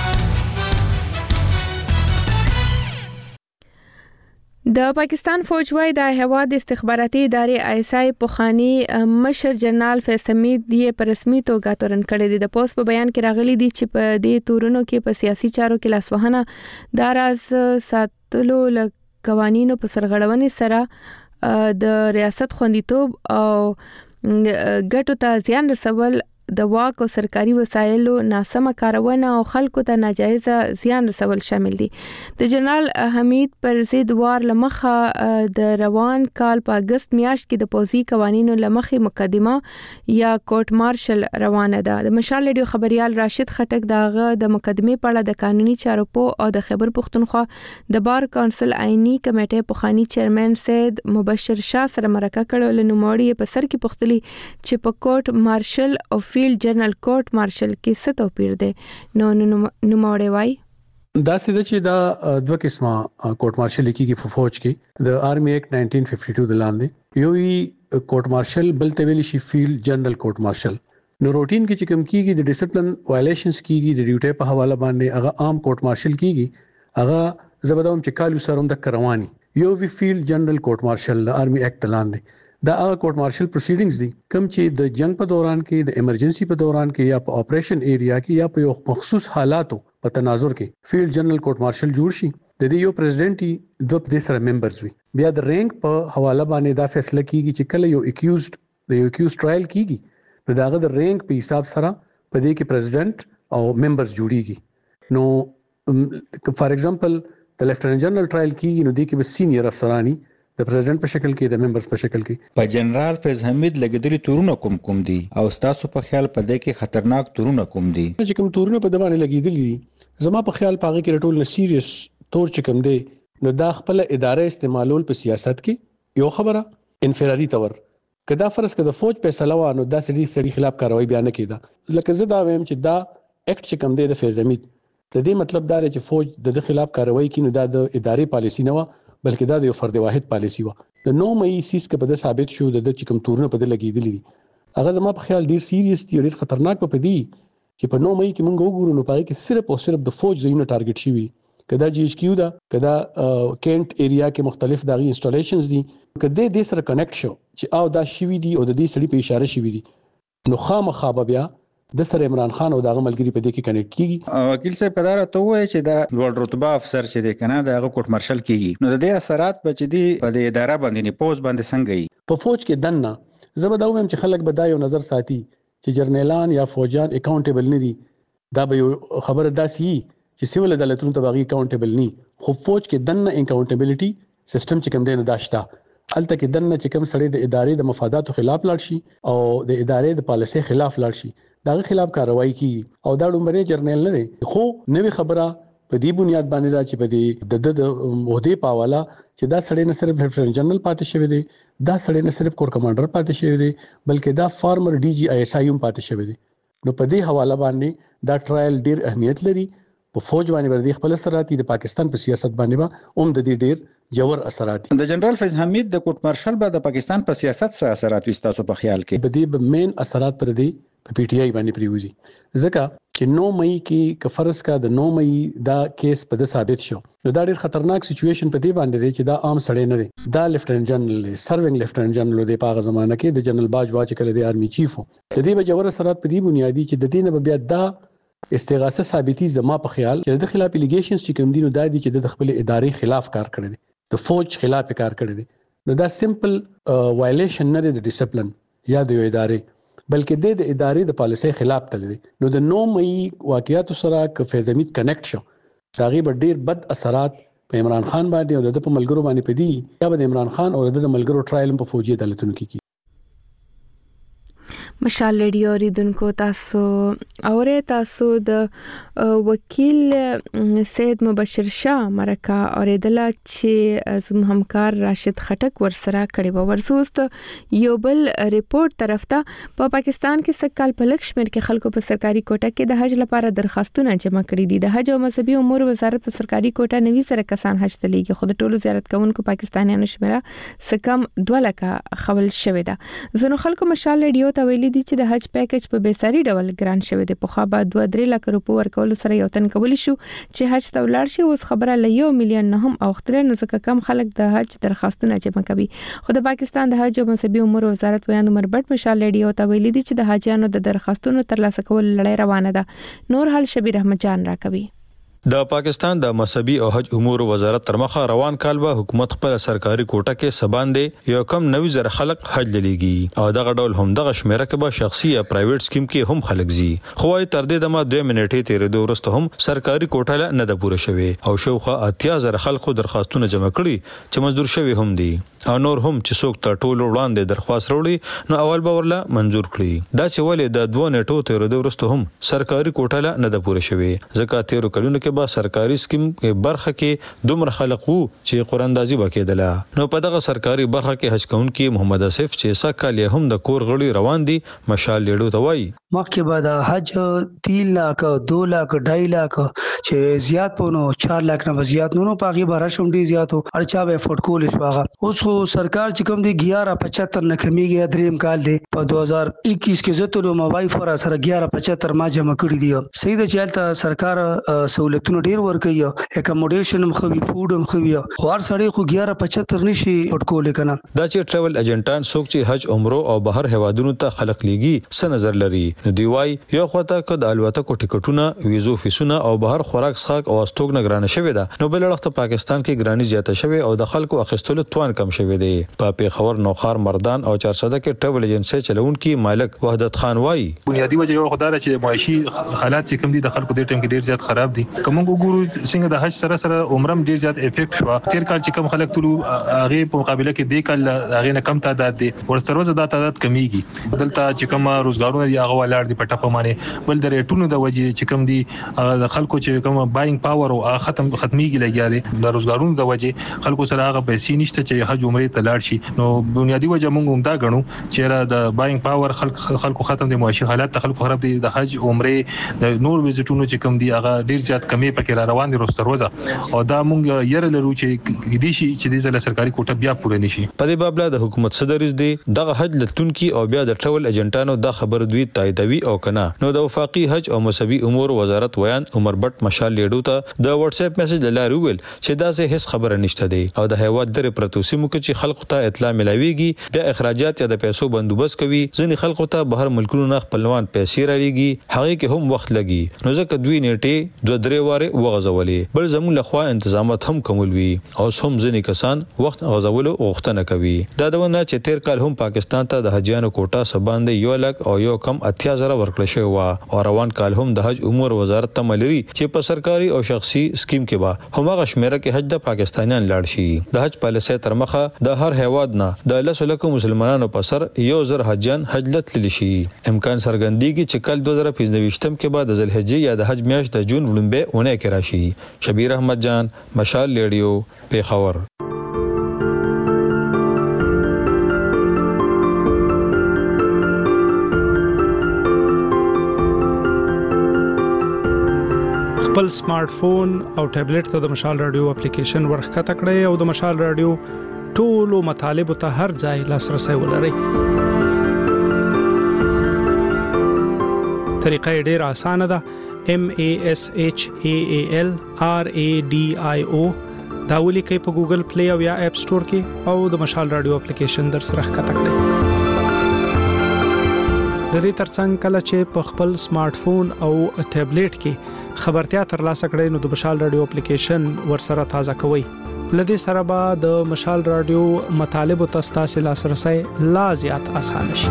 د پاکستان فوج وايي د هواد استخباراتي ادارې آی اس آی پوخانی مشر جنرال فیض حمید دی په رسمي توګه تورن کړی دی. د پوسټ په بیان کې راغلي دی چې په دې تورونو کې په سیاسي چارو کې لاسوهنه د راز ساتلو ل قوانینو په سرغړونې سره د ریاست خوندیتوب او ګټو ته زیان رسول، د واک او سرکاري وسایلو ناسمه کارونه او خلکو ته ناجایز زیان رسول شامل دي. د جنرال حمید پر ضد وار لمخه د روان کال په اگست میاشت کې د پوزي قوانینو لمخه مقدمه یا کورټ مارشل روانه ده. د مشال ریډیو خبريال راشد خټک داغه د مقدمه په اړه د قانوني چارو په او د خیبر پختونخوا د بار کونسل آئینی کمیټې پوخانی چیرمن سید مبشر شاه سره مرکه کړو. لنوموړي په سر کې پختلي چې په کورټ مارشل او فیلډ جنرال کورټ مارشل کې څه توپیر دی. نو نوموړی وایي دا سده چې دا دوه قسمه کورټ مارشل کېږي په فوج کې. د آرمي ایکټ نائنټین ففټي ټو د لاندې یو وی کورټ مارشل بل ته ویل شي فیلډ جنرال کورټ مارشل. نو روټین کې چې کوم کېږي د ډیسپلین وایلیشنز کېږي د ډیوټي په حواله باندې هغه عام کورټ مارشل کېږي. هغه زبردوم چې کالو سروم د کروانی یو وی فیلډ جنرال کورټ مارشل د آرمي ایکټ لاندې دا هغه کورټ مارشل پروسیډینګز دي کوم چې د جنگ په دوران کې د ایمرجنسي په دوران کې یا په اپریشن ایریا کې یا په یو مخصوص حالاتو په تناظر کې فیلډ جنرال کورټ مارشل جوړ شي. د دې یو پریزیډنټ دوه د سره ممبرز وي. بیا د رینک په حواله باندې دا فیصله کیږي چې کله یو اکیوزډ د یو اکیوز ټرایل کیږي نو داغه د رینک په حساب سره په دې کې پریزیډنټ او ممبرز جوړیږي. نو فار ایگزامپل د لیفټننټ جنرال ټرایل کیږي نو دې کې به سینیئر افسرانی د پریزیډنټ په شکل کې د ممبرز په شکل کې. په جنرال فیض حمید لګیدلي تورونه کوم کوم دي او تاسو په خیال په دې کې خطرناک تورونه کوم دي؟ چې کوم تورونه په دبانې لګیدلي دي زما په خیال پاغه کې ټول نه سیریس تور چې کوم دی نو دا خپل ادارې استعمالول په سیاست کې یو خبره انفرادي تور کدا فرض کده فوج فیصله وانه دا سړي سړي خلاف کاروایی بیان کیده لکه زه دا وایم چې دا اکټ چې کوم دی د فیض حمید د دې مطلب دا چې فوج د خلاف کاروایی کینو دا د ادارې پالیسی نه و بلکې دا د یو فرد واحد پالیسی و. د نو مې سیس کې په د ثابت شو د چې کوم تورونه په د لګیدلې دي هغه زما په خیال ډیر سیریس دي ډیر خطرناک په دي چې په نو مې کې مونږ وګورو نو پای کې صرف او صرف د فوج زینو ټارګټ شي. کدا جی ایچ کیو دا کدا کینټ ایریا کې مختلف داغي انسټالیشنز دي کدا د سره کنیکټ شو چې او دا شوی دي او د دې سړي په اشاره شوی دي نو خامخا بیا د سره عمران خان او دغه ملګری په دې کې کنیکټ کیږي. وکیل صاحب قدار ته وایي چې دا لوړ رتبه افسر چې د کنه دغه کورټ مارشل کیږي نو د دې اثرات په چې دی په دې اداره باندې نه پوز باندې څنګه وي په فوج کې دنه زبردو هم چې خلک به دا یو نظر ساتي چې جرنیلان یا فوجان اکاونټیبل نه دي. دا به خبره داسي چې سیول عدالتونو ته باغی اکاونټیبل نه خو فوج کې دنه اکاونټیبلټي سیستم چې کوم دی نه داشته الته کې دنه چې کوم سړی د ادارې د مفاداتو خلاف لاړ شي او د ادارې د پالیسي خلاف لاړ شي دغه خلاف کاروایی کی او دا ډومبري جرنیل نه خو نوې خبره په دې بنیاد باندې را چې په دې د عہده پاواله چې دا سړی نه صرف لیفټننټ جنرال پاتې شوی دی دا سړی نه صرف کور کمانډر پاتې شوی دی بلکې دا فارمر ډي جی آی اس آی هم پاتې شوی دی. نو په دې حواله باندې دا ټرایل ډیر اهمیت لري په فوج باندې ورته خپل اثرات د پاکستان په سیاست باندې هم د دې ډیر جوړ اثرات دي. د جنرال فیض حمید د کورټ مارشل به د پاکستان په سیاست سره اثرات وستاسو په خیال کې؟ په دې به مین اثرات پر دې په پی ټی آی باندې پریوزي ځکه چې نو مې کې کفرس کا د نو مې دا کیس په د ثابت شو نو دا ډیر خطرناک سچويشن په دې باندې دی چې دا عام سړی نه دی. دا لیفټننټ جنرال سروینګ لیفټننټ جنرال دی په هغه زمانہ کې د جنرال باجوا چې کله د آرمي چیف و د دې به جوړ اثرات په دې بنیادی چې د دې نه بیا دا استغاثه ثابتي زما په خیال چې د خلاف الیګیشنز چې کوم دي نو دا دي چې د خپل ادارې خلاف کار کړی دی د فوج خلاف کار کړی دی نو دا سمپل وایلیشن نه دی د ډیسپلین یا د ادارې بلکې د ادارې د پالیسي خلاف تل دی. نو د نو مې واقعیت سره ک فیض حمید کنیکټ شو داغي به ډیر بد اثرات په عمران خان باندې او د په ملګرو باندې پدی یا به عمران خان او د ملګرو ټرایل په فوجي عدالتونو کې کی مشال ریډیو ریدونکو تاسو اوره تاسو د وکیل سید مبشر شاه مرکه اوریدله چې زم همکار راشد خټک ورسره کړي و ورسوست یو بل ریپورت طرف ته په پاکستان کې سکهال په لکشمیر کې خلکو په سرکاري کوټه کې د حج لپاره درخواستونه جمع کړي دي. د حج او مذهبي امور وزارت په سرکاري کوټه نوي سره کسان حج ته لیږي خو د ټولو زیارت کوونکو پاکستانیانو شمیره سکم دوه لکه خول شوې ده. زنو خلکو مشال ریډیو ته ویلي دي چې د حج پیکج په بیساري ډول ګران شوی دی. په خو بعد دوه درې لک روپو ورکول سره یو تن کولی شو چې حج ته ولاړ شي. اوس خبره ل یو میلیون نه هم اوختره نو ځکه کم خلک د حج درخواستونه جمع کوي. خو د پاکستان د حج او مذهبي امور وزارت ویاند عمر بټ مشال ریډیو ته ویلي دي چې د حاجیانو د درخواستونو ترلاسه کول لړۍ روانه ده. نور حال شبیر احمد جان راکوي. د پاکستان د مذهبي او حج امور وزارت تر مخه روان کال به حکومت خپل سرکاري کوټه کې سباندې یو کم نوي زره خلک حج للیږي او دغه ډول هم دغه شمیره کې به شخصي یا پرایویټ سکیم کې هم خلک زی خو ای تر دې دمه دوه منټې تیرې دوه ورسته هم سرکاري کوټه نه ده پوره شوی او شوخه اتیا زره خلکو درخواستونه جمع کړي چې مزدور شوی هم دي او نور هم چې څوک ته ټول وړاندې درخواست وروړي نو اول به ورله منزور کړي. دا چې ولې د دوه نیټو تیرې دوه ورسته هم سرکاري کوټه نه ده پوره شوی ځکه تیرو کلونو کې به سرکاري سکیم کې برخه کې دومره خلک وو چې قراندازي وکیدله. نو په دغه سرکاري برخه کې حج کونکي محمد اسف چې سکهال هم د کور غړي روان دي مشال لیډو ته وایي مخکې بعد حج تین لاک دو لاک ډای لاک چې زیات پونو چار لاک نه زیات نو پاغي بارا شوم دي زیاتو ارچا به فټ کول شواغه. اوس خو سرکار چې کوم دي الیاو پچهتر نه کمیږي دریم کال دی په دوه هزار اکیس کې زتلو موبایل فور سره الیاو پچهتر ما جمع کړی دی. صحیح ده چې حالت سرکار سہولتونه ډیر ورکوي اکموډیشن مخوي فود مخوي خو هر سړی خو الیاو پچهتر نشي فټ کول کنه. دا چې ټریول ایجنټان څوک چې حج عمره او بهر هوادونو ته خلق لیږي څه نظر لري نو دی وای یو خواته کد الوتکو ټیکټونه ویزو فیسونه او بهر خوراک څخه او استوګ نه ګرانه شوی دا نو بل وخت پاکستان کې ګرانی زیاته شوی او د خلکو اخیستلو توان کم شوی دی. په پیښور نوخار مردان او چارسده کې ټریول ایجنسی چلونکي مالک وحدت خان وای بنیادی وجه یو خدای چې معاشي حالات چې کم دي د خلکو د ټیم کې ډیر زیات خراب دي. کوم وګورو څنګه د حج سره سره عمرم ډیر زیات افیکټ شو. تیر کال چې کم خلک تلو هغه په مقابله کې د کال هغه نه کم تعداد دي ورسره د تعداد کمیږي. دلته چې کوم روزګارونه دی هغه ولاړ دي پټه په معنی بل د ریټونو د وجه چې کوم دي د خلکو چې کوم باینګ پاور او ختم ختميږي لګیاري د روزګارونو د وجه خلکو سره هغه پیسې نشته چې حج عمره ته لاړ شي. نو بنیادی وجه موږ هم دا غنو چې د باینګ پاور خلک خلکو ختم دي معاشي حالات ته خلکو خراب دي د حج عمره د نور وزټونو چې کوم دي هغه ډیر زیات کمی پکې را روان دي روستر وځه او دا موږ ير لرو چې دي شي چې د سرکاري کوټه بیا پوره نشي. په دې باب د حکومت صدرز دي دغه حج لټونکي او بیا د ټریول ایجنټانو د خبر دوی تاییدوي او کنه. نو د وفاقي حج او مذهبي امور وزارت ویان عمر بټ مشال لیډو ته د واتس اپ میسج لاره ویل چې دا څه هیڅ خبره نشته دی او د هیواد در پروتوسی مو چې خلکو ته اطلاع ملاويږي بیا اخراجات یا د پیسو بندوبست کوي. ځینې خلکو ته بهر ملکونو نه خپلوان پیسې را لېږي هغه کې هم وخت لګي نو ځکه دوی نیټه دوه درې واره وغځولې بل زموږ لخوا تنظیمات هم کومول وی او هم ځینې کسان وخت غځولو غوښتنه کوي. دا دونه چې تیر کال هم پاکستان ته د حجیانو کوټه سباندې یو لک او یو کم اتیا زره ورکړل شوی و او روان کال هم د حج امور وزارت ته ملري چې په سرکاري او شخصي سکیم کې به همغه شمیره کې حج د پاکستانیان لاړ شي. د حج پالیسي تر مخه د هر هیواد نه د لسلکو مسلمانانو په سر یو زر حجان حج لتل شي. امکان سرګندېږي چې کال دوه زره پنځه کې بعد د ذوالحجې یا د حج میاشت د جون وړاندې ونه کې راشي. شبیر احمد جان مشال لیډیو پیښور. خپل سمارټ فون او ټابلیټ ته د مشال رادیو اپلیکیشن ورخته کړئ او د مشال رادیو ټولو مطالب ته هر ځای لاسرسي ولرئ. طریقه ډېره اسانه ده. M A S H A A L R A D I O دا ولیکئ په ګوګل پلی او یا اپ سٹور کې او د مشال رادیو اپلیکیشن در سره ښکته کړئ. د دې ترڅنګ کله چې په خپل سمارټ فون او ټابلیټ کې خبرتیا ترلاسه کړئ نو د مشال رادیو اپلیکیشن ورسره تازه کوئ. لدې سره به د مشال رادیو مطالب او تاسو لاسرسي لا زیات اسانه شي.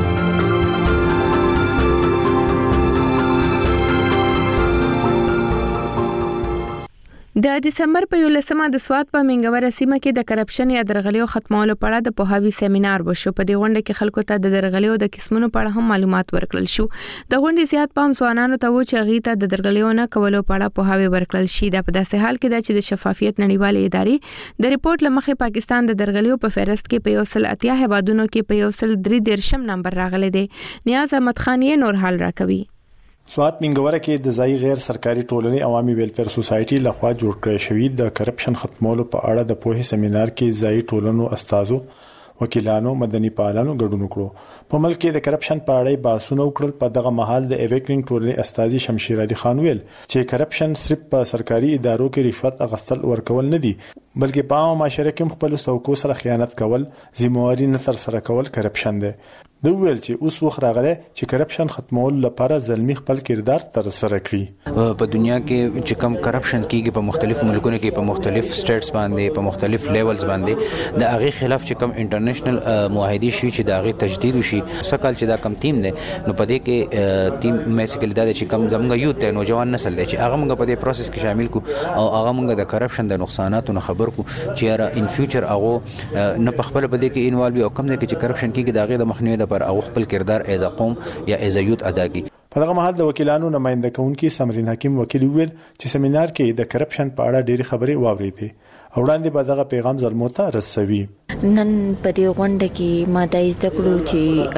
د دسمبر په یولسمه د سواد په منګوره سیمه کې د کرپشن یا درغلیو ختمولو په اړه د پوهاوی سیمینار وشو. په دې غونډه کې خلکو ته د درغلیو د قسمونو په اړه هم معلومات ورکړل شو. د غونډې زیات پام ځوانانو ته و چې غي ته د درغلیو نه کولو په اړه پوهاوی ورکړل شي. دا په داسې حال کې ده چې د شفافیت نړیوالې ادارې د ریپورت لمخې پاکستان د درغلیو په فهرست کې په یو سل اتیا هیوادونو کې په یو سل درې دیرشم نمبر راغلی دی. نیاز احمد خان یې نور حال راکوي. سوات منګوره کې د ځای غیر سرکاري ټولنې عوامي ویلفیر سوسایټي لخوا جوړ کړی شوی د کرپشن ختمولو په اړه د پوهې سیمینار کې ځای ټولنو استادو وکیلانو مدني فعالانو ګډون کړو. په ملک کې د کرپشن په اړه بحثونه وکړل. په دغه مهال د ایویکنګ ټولنې استاذي شمشیر علي خان ویل چې کرپشن صرف په سرکاري ادارو کې رشوت اغستل ورکول نه دي بلکې په عامه معاشره کې خپل څوکو سره خیانت کول ذمہواری نه تر سره کول کرپشن دی. د ویل چې اوس وخت راغلی چې کرپشن ختمول لپاره ځلمي خپل کردار تر سره کړي. په دنیا کې چې کم کرپشن کیږي په مختلف ملکونو کې په مختلف سټیټس باندې په مختلف لیولز باندې د هغه خلاف چې کم انټرنیشنل معاهدې شي چې د هغه تجدید وشي. سکهال چې دا کم ټیم دی نو په دې کې ټیم میسیکل دا چې کم زموږ یوت ته نوجوان نسل دی چې هغه موږ په دې پروسس کې شامل کو او هغه موږ د کرپشن د نقصاناتو خبر کو چې را ان فیوچر هغه نه په خپل بده کې انوالو او کم نه کې چې کرپشن کیږي د هغه د مخنیوي لپاره او خپل کردار ایز قوم یا ایز یوت ادا کی. په دغه مهال د وکیلانو نماینده کونکي سمرین حکیم وکیل ویل چې سیمینار کې د کرپشن په اړه ډېری خبرې واوریدې او وړاندې به دغه پیغام زلمو ته رسوي. نن په دې غونډه کې ما د زده کړو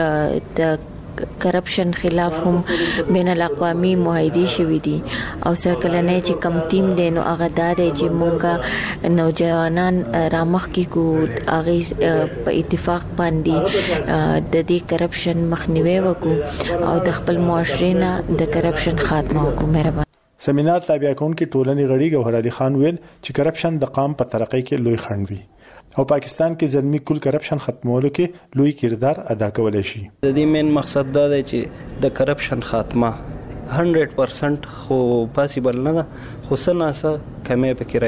چې د کرپشن خلاف هم بین الاقوامی معاهدې شوي دي او سره کلنې چې کم ټیم دی نو هغه دا دی چې مونږه نوجوانان رامخ کې کو هغه په اتفاق باندې د دې کرپشن مخنیوي وکړو او د خپل معاشرې نه د کرپشن خاتمه وکړو. مهرباني. سیمینار تابع کونکي ټولنې غړي ګوهر علي خان ویل چې کرپشن د قام په ترقۍ کې لوی خنډ وي او پاکستان کې ځلمي کل کرپشن ختمولو کې لوی کردار ادا کولای شي. د دې مین مقصد دا دی چې د کرپشن خاتمه سل پرسنټ خو پاسیبل نه خو سناسه کمې پکې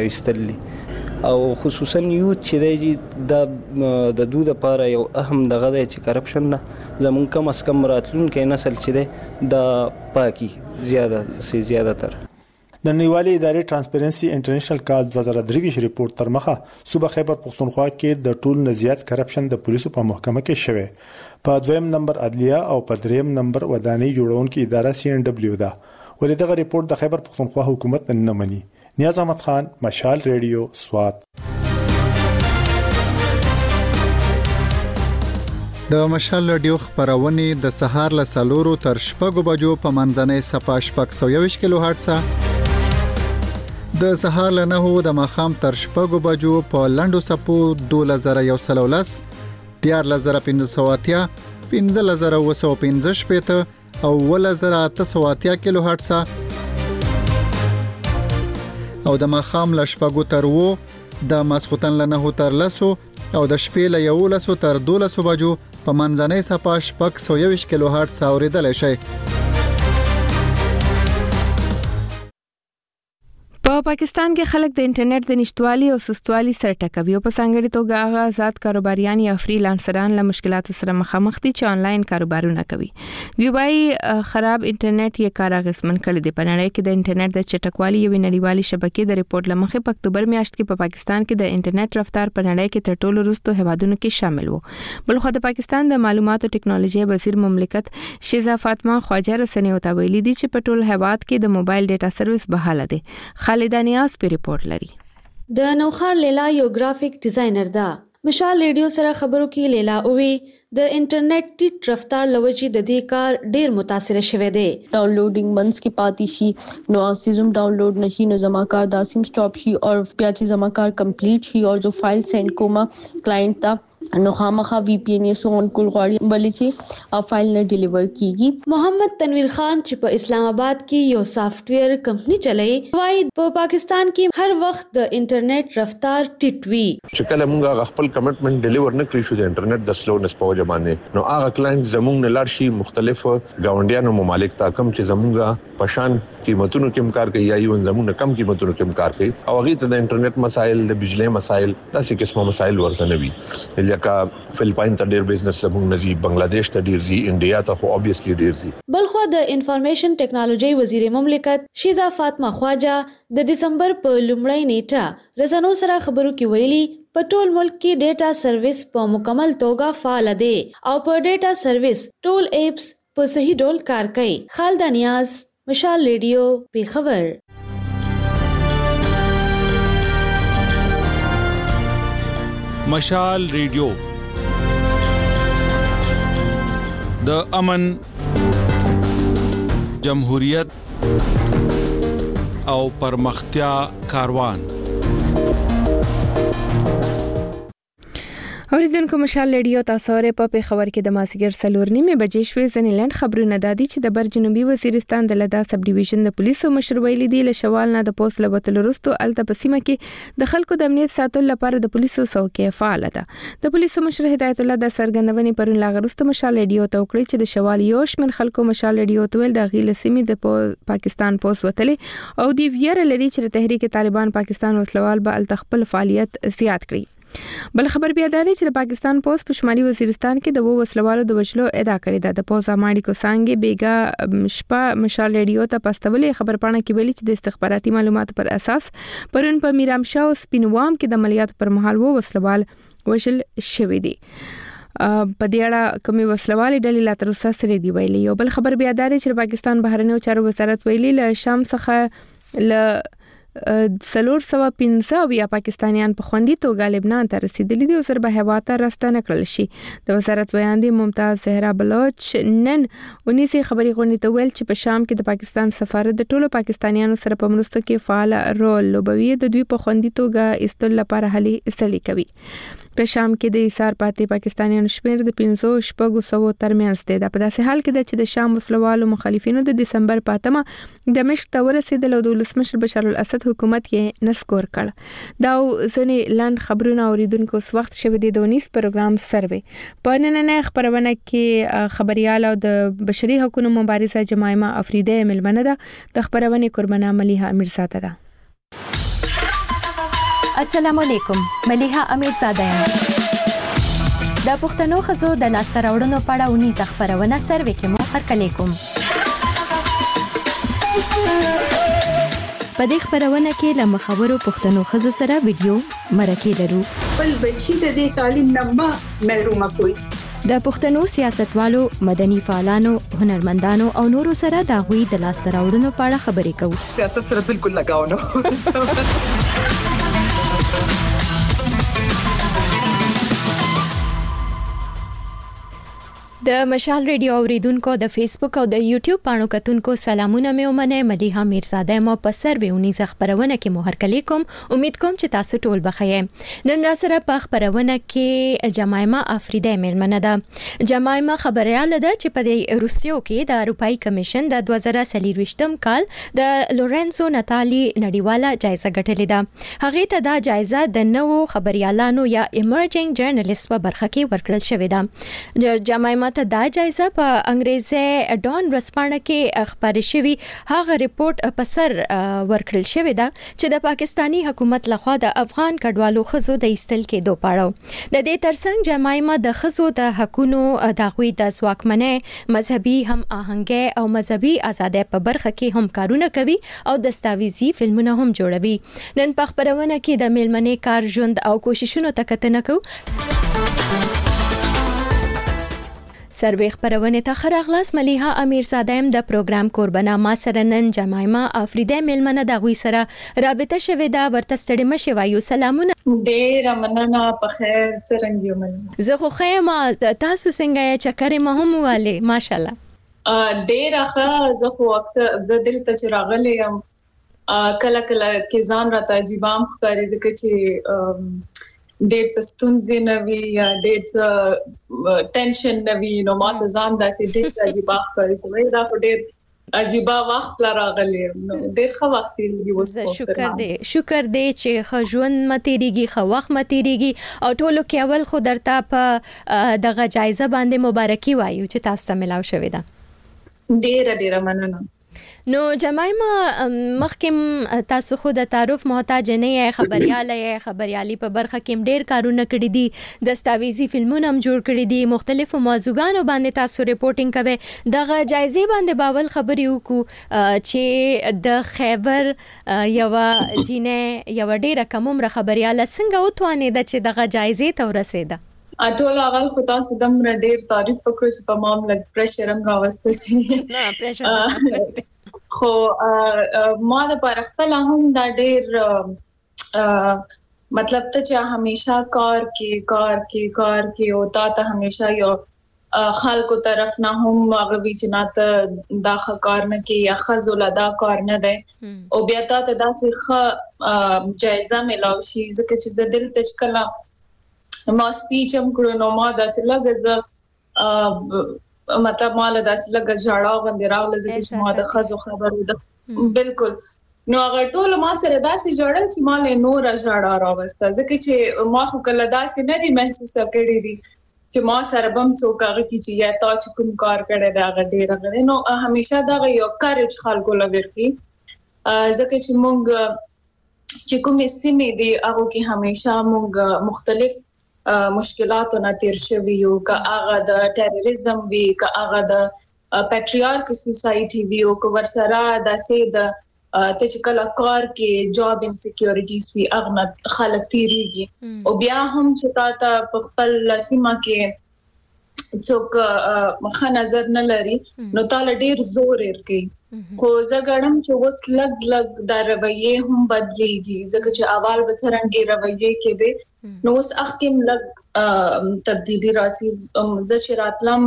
راوستل او خصوصا یوت چې دی د د دوه لپاره یو اهم دغه دی چې کرپشن نه زمونږ کم اس کم راتلونکي نسل چې دی د پاکي زیاده سي زیاده تر د نړیوالې ادارې ترانسپیرنسي انټرنیشنل کال دوه زره درې ریپورت تر مخه صوبه خیبر پختونخوا کې د ټول نزيات کرپشن د پولیسو په محکمه کې شوه. په دویم نمبر عدلیه او په دریم نمبر ودانۍ جوړونکو اداره سی ان ډبلیو ده. ولې دغه ریپورت د خیبر پختونخوا حکومت نه مني. نیاز احمد خان، مشال ریډیو، سوات. د مشال ریډیو خبرونه د سهار له سلورو تر شپږو بجو په منځنۍ صفه شپږ سوه یوویشت کیلو هرتز، د سهار له نهو د ماښام تر شپږو بجو په لنډو صفو دوه زره یو سل ولس، دیار زره پنځه سوه اتیا، پنځه زره اوه سوه پنځه شپېته او اووه زره اته سوه اتیا کیلو هرتز او د ماښام له شپږو تر اووه، د ماسخوتن له نهو تر لسو او د شپې له یولسو تر دولسو بجو په منځنۍ صفه شپږ سوه یوویشت کیلو هرتز اوریدلی شئ. په پاکستان کې خلک د انټرنیټ د نشټوالي او سستوالي سره ټکوي او په څنګه توګه هغه آزاد کاروباریان یا فریلانسران له مشکلاتو سره مخامخ دي چې آنلاین کاروبارونه کوي. دوی وايي خراب انټرنیټ یې کار اغیزمن کړی دی. په نړۍ کې د انټرنیټ د چټکوالي یوې نړیوالې شبکې د ریپورت لمخې په اکتوبر میاشت کې په پاکستان کې د انټرنیټ رفتار په نړۍ کې تر ټولو وروستو هیوادونو کې شامل وو. بلخو د پاکستان د معلوماتو ټکنالوژي وزیر مملکت شیزا فاطمه خواجه رسنۍ او تاویلي دي چې په ټول هیواد کې د موبایل ډیټا سرویس بحاله دي. خالدانیاز په ریپورت لري. د نوخار لیلا یو گرافیک ډیزاینر ده. مشال ریډیو سره خبرو کې لیلا اووي د انټرنیټ ټیټ رفتار لوجي د دې کار ډیر متاثر شوه دی. ډاونلوډینګ منس کې پاتې شي نو سیزم ډاونلوډ نشي نو زما کار داسیم سټاپ شي او بیا چې زما کار کمپلیټ شي او جو فایل سند کومه کلاینټ ته نو خامخا وی پی ان یې سو اون کول غواړي بلې چې فایل نه ډیلیور کیږي. محمد تنویر خان چې په اسلام آباد کې یو سافټویر کمپنی چلای وایي په پاکستان کې هر وخت د انټرنیټ رفتار ټیټ وي. چې کله موږ خپل کمټمنټ ډیلیور نه کړی شو د انټرنیټ د سلونس په وجه باندې نو هغه کلاینټ زموږ نه لاړ شي مختلف گاونډیانو ممالک ته کم چې زموږه پشان قیمتونو کې کار کوي یا یو زموږ کم قیمتونو کې کار کوي او هغه ته د انټرنیټ مسایل د بجلی مسایل داسې قسمه مسایل ورته نه وي. لکه فلپاین ته ډیر بزنس زموږ نزي بنگلاديش ته ډیر زی انډیا ته خو obviously ډیر زی. بلخو د انفارمیشن ټیکنالوژي وزیر مملکت شیزا فاطمه خواجه د دسمبر په لومړۍ نیټه رسنو سره خبرو کې ویلي په ټول ملک کې ډیټا سرویس په مکمل توګه فعال دی او په ډیټا سرویس ټول ایپس په صحیح ډول کار کوي. خالد نیاز، مشال ریډیو، پیښور. مشال ریډیو د امن، جمهوریت او پرمختیا کاروان. اوریدونکو مشال ریډیو تاسو ورې په پیښور کې د ماسګر سلور نیمه بجې شوې ځنیلند خبرونه دادي چې د بر جنوبي وزیرستان د لدا سب ډیویژن د پولیسو مشر ویلي دی له شوال نه د پوس لبتل وروسته الته په سیمه کې د خلکو د امنیت ساتلو لپاره د پولیسو څوکۍ فعال ده. د پولیسو مشر هدایت الله د سرګندونې پرون لاغروسته مشال ریډیو ته وکړي چې د شوال یو شمن خلکو مشال ریډیو ته ول د غیل سیمې د پاکستان پوس وتلې او دی ویره لري چې تحریک طالبان پاکستان وسلوال به الته خپل فعالیت زیات کړي. بل خبر بیا دی چې د پاکستان پوس په شمالي وزیرستان کې د وو وسلوالو د وشلو ادعا کړې ده. د پوز اماړي کو څنګه بیګا شپه مشال ریډیو ته پستولې خبر پاڼه کې ویلي چې د استخباراتي معلوماتو پر اساس پرون په میرامشاه او سپینوام کې د عملیاتو پر مهال وو وسلوال وشل شوې دي. په دې اړه کومي وسلوالې ډلې لا تر اوسه سره دی ویلي. یو بل خبر بیا دی چې پاکستان بهرنیو چارو وزارت ویلي له شام څخه ل سلور سوا پنځه بیا پاکستانیان په خوندي توګه لبنان ته رسیدلي دي او سر به هوا ته راستنه کړل شي. د وزارت بیان دی ممتاز زهرا بلوچ نن ونیسي خبري غونډې ته ویل چې په شام کې د پاکستان سفارت د ټولو پاکستانیانو سره په مرسته کې فعال رول لوبوي د دوی په خوندي توګه استل لپاره هلي سلی کوي. په شام کې د ایثار پاتې پاکستانیانو شمیر د پنځه شپږ سو ترمنځ دی. د په داسې حال کې چې د شام وسلوالو مخالفینو د دسمبر پاتمه دمشق ته ورسېدل او د ولسمشر بشار الاسد حکومت یې نسکور کړ. دا ځنې لاند خبرونه اوریدونکو اس وخت شوه د دونیس پروګرام سروي په نننې خبرونه کې خبريال او د بشري حقوقو مبارزه جمایمه افریده ملمنه ده. د خبرونه قربانه ملیحه امیرزاده ده. السلام علیکم، ملیحه امیرزاده یم. د پښتنو خزو د لاسته راوړنو په اړه ونیزه خبرونه سروي کې مو هرکلی کوم. په دې خبرونه کې له مخاورو پښتنو خزو سره ویډیو مرکه لرو. بل بچی د دې تعلیم نه محروم کوي. د پښتنو سیاستوالو، مدني فعالانو، هنرمندانو او نورو سره د غوي د لاسته راوړنو په اړه خبرې کوو. سیاست سره بالکل لگاو نه. د مشال ریډیو اوریدونکو د فیسبوک او د یوټیوب پاڼو کتونکو سلامونه مې ومنه. ملیحه امیرزاده مو په سرویونی خبرونه کې مو هرکلی کوم. امید کوم چې تاسو ټول بخیر. نن را سره په خبرونه کې جمایمه افریده ملمنه ده. جمایمه خبرياله ده چې په روسیو کې د اروپאי کمیشن د دوه زره څلورویشتم کال د لورنسو ناتالي نړیواله جایزه ګټلې ده. هغه ته دا جایزه د نوو خبريالانو یا ایمرجنګ جرنالیست په برخه کې ورکړل شوې ده. جمایمه ته دا جایزه په انګریزي ډان ورسپانه کې خبرې شوی هغه ریپورت په سر ورکړل شوی دا چې د پاکستانی حکومت لخوا د افغان کډوالو خزو د ایستل کېدو پاړو. د دې ترڅنګ جمایمه د خزو د حقونو د غوي د ځواکمنۍ، مذهبي هم آهنګي او مذهبي ازادۍ په برخه کې هم کارونه کوي او دستاویزي فلمونه هم جوړوي. نن په خبرونه کې د میلمنې کار ژوند او کوششونو ته کتنه کوو. سروي خبرونه ته خراغلاس. ملیحه امیرزاده ام د پروګرام قربانه ما سره نن جمایمه افریده ملمنه د غوي سره رابطه شوه دا ورته ستړي مشه وایو. سلامونه. ډېر مننه، په خیر څنګه یو مننه. زه خو خیمه تاسو څنګه چکرې مهم والے ماشاءالله. ډېر ښه. زه خو اکثر زه دلته چې راغلی یم کله کله کې ځان راته عجیبام ښکاري ځکه چې ډېر څه ستونزې نه وي یا ډېر څه ټینشن نه وي نو ماته ځان داسې ډېر عجیب ښکاري چې دا خو ډېر عجیب وخت لا راغلی نو ډېر ښه وخت تیریږي. اوس شکر دې شکر دې چې ښه ژوند متیریږي، ښه وخت متیریږي او ټولو کې اول خو درته په دغه جایزه باندې مبارکي وایو چې تاسو ته ملاو شوې ده. ډېر ډېر مننه. نو جمایما مخکې تاسو خو د تعارف محتاج نه یې خبرياله یې خبريالي په برخه کې ډېر کارونه کړی دي دستاویزي فلمونه هم جوړ کړی دي مختلفو موضوعاتو باندې تاسو ریپورتینګ کوي دغه جایزې باندې باول خبري وکړو چې د خیبر یو جینې یو ډېر کم عمر خبرياله څنګه وتوانې د چې دغه جایزې ته ورسېده اټول اول خو تاسو دم را ډیر تعریف وکړو چې په معاملې پرېشر هم راوسته شي نه پرېشر خو ما د پر خپل هم دا ډیر مطلب ته چې همیشه کار کې کار کې کار کې او تا ته همیشه یو خلکو طرف نه هم هغه چې نه ته دا کار نه کې یا خزول دا کار نه ده او بیا ته داسې ښه جایزه ملاوي شي ځکه چې زه دل ته کله ما سپیچ هم کړو نو ما داسې لګز مطلب مال داسې لګز جړا غندې راغله چې ما د خزو خبرو ده بالکل نو هغه ټول ما سره داسې جوړل چې مال نور جړا راوسته ځکه چې ما خو کله داسې نه دي محسوس کړی دي چې ما سره بم څوک هغه کی چې یا تا چې کوم کار کړی دا غډې راغلی نو همیشه دا یو کارج خلکو لوري ځکه چې مونږ چې کومې سیمې دي هغه کې همیشه مونږ مختلف مشکلاتو نه تیر شوی یو که هغه د ټیرریزم وی که هغه د پیټریارکی سوسایټي وی او که ورسره د سید ته چې کله کار کې جاب انسیکیورټیز وی هغه خلک تیریږي او بیا هم چې تا په خپل سیمه کې څوک مخه نظر نه لري نو تعالی ډیر زور ورکي خو زګړم چې وس لګ لګ د رویه هم بدلېږي ځکه چې اول بسرنګي رویه کې دي نو اوس اخکم لګ تبدیلی راځي ز چې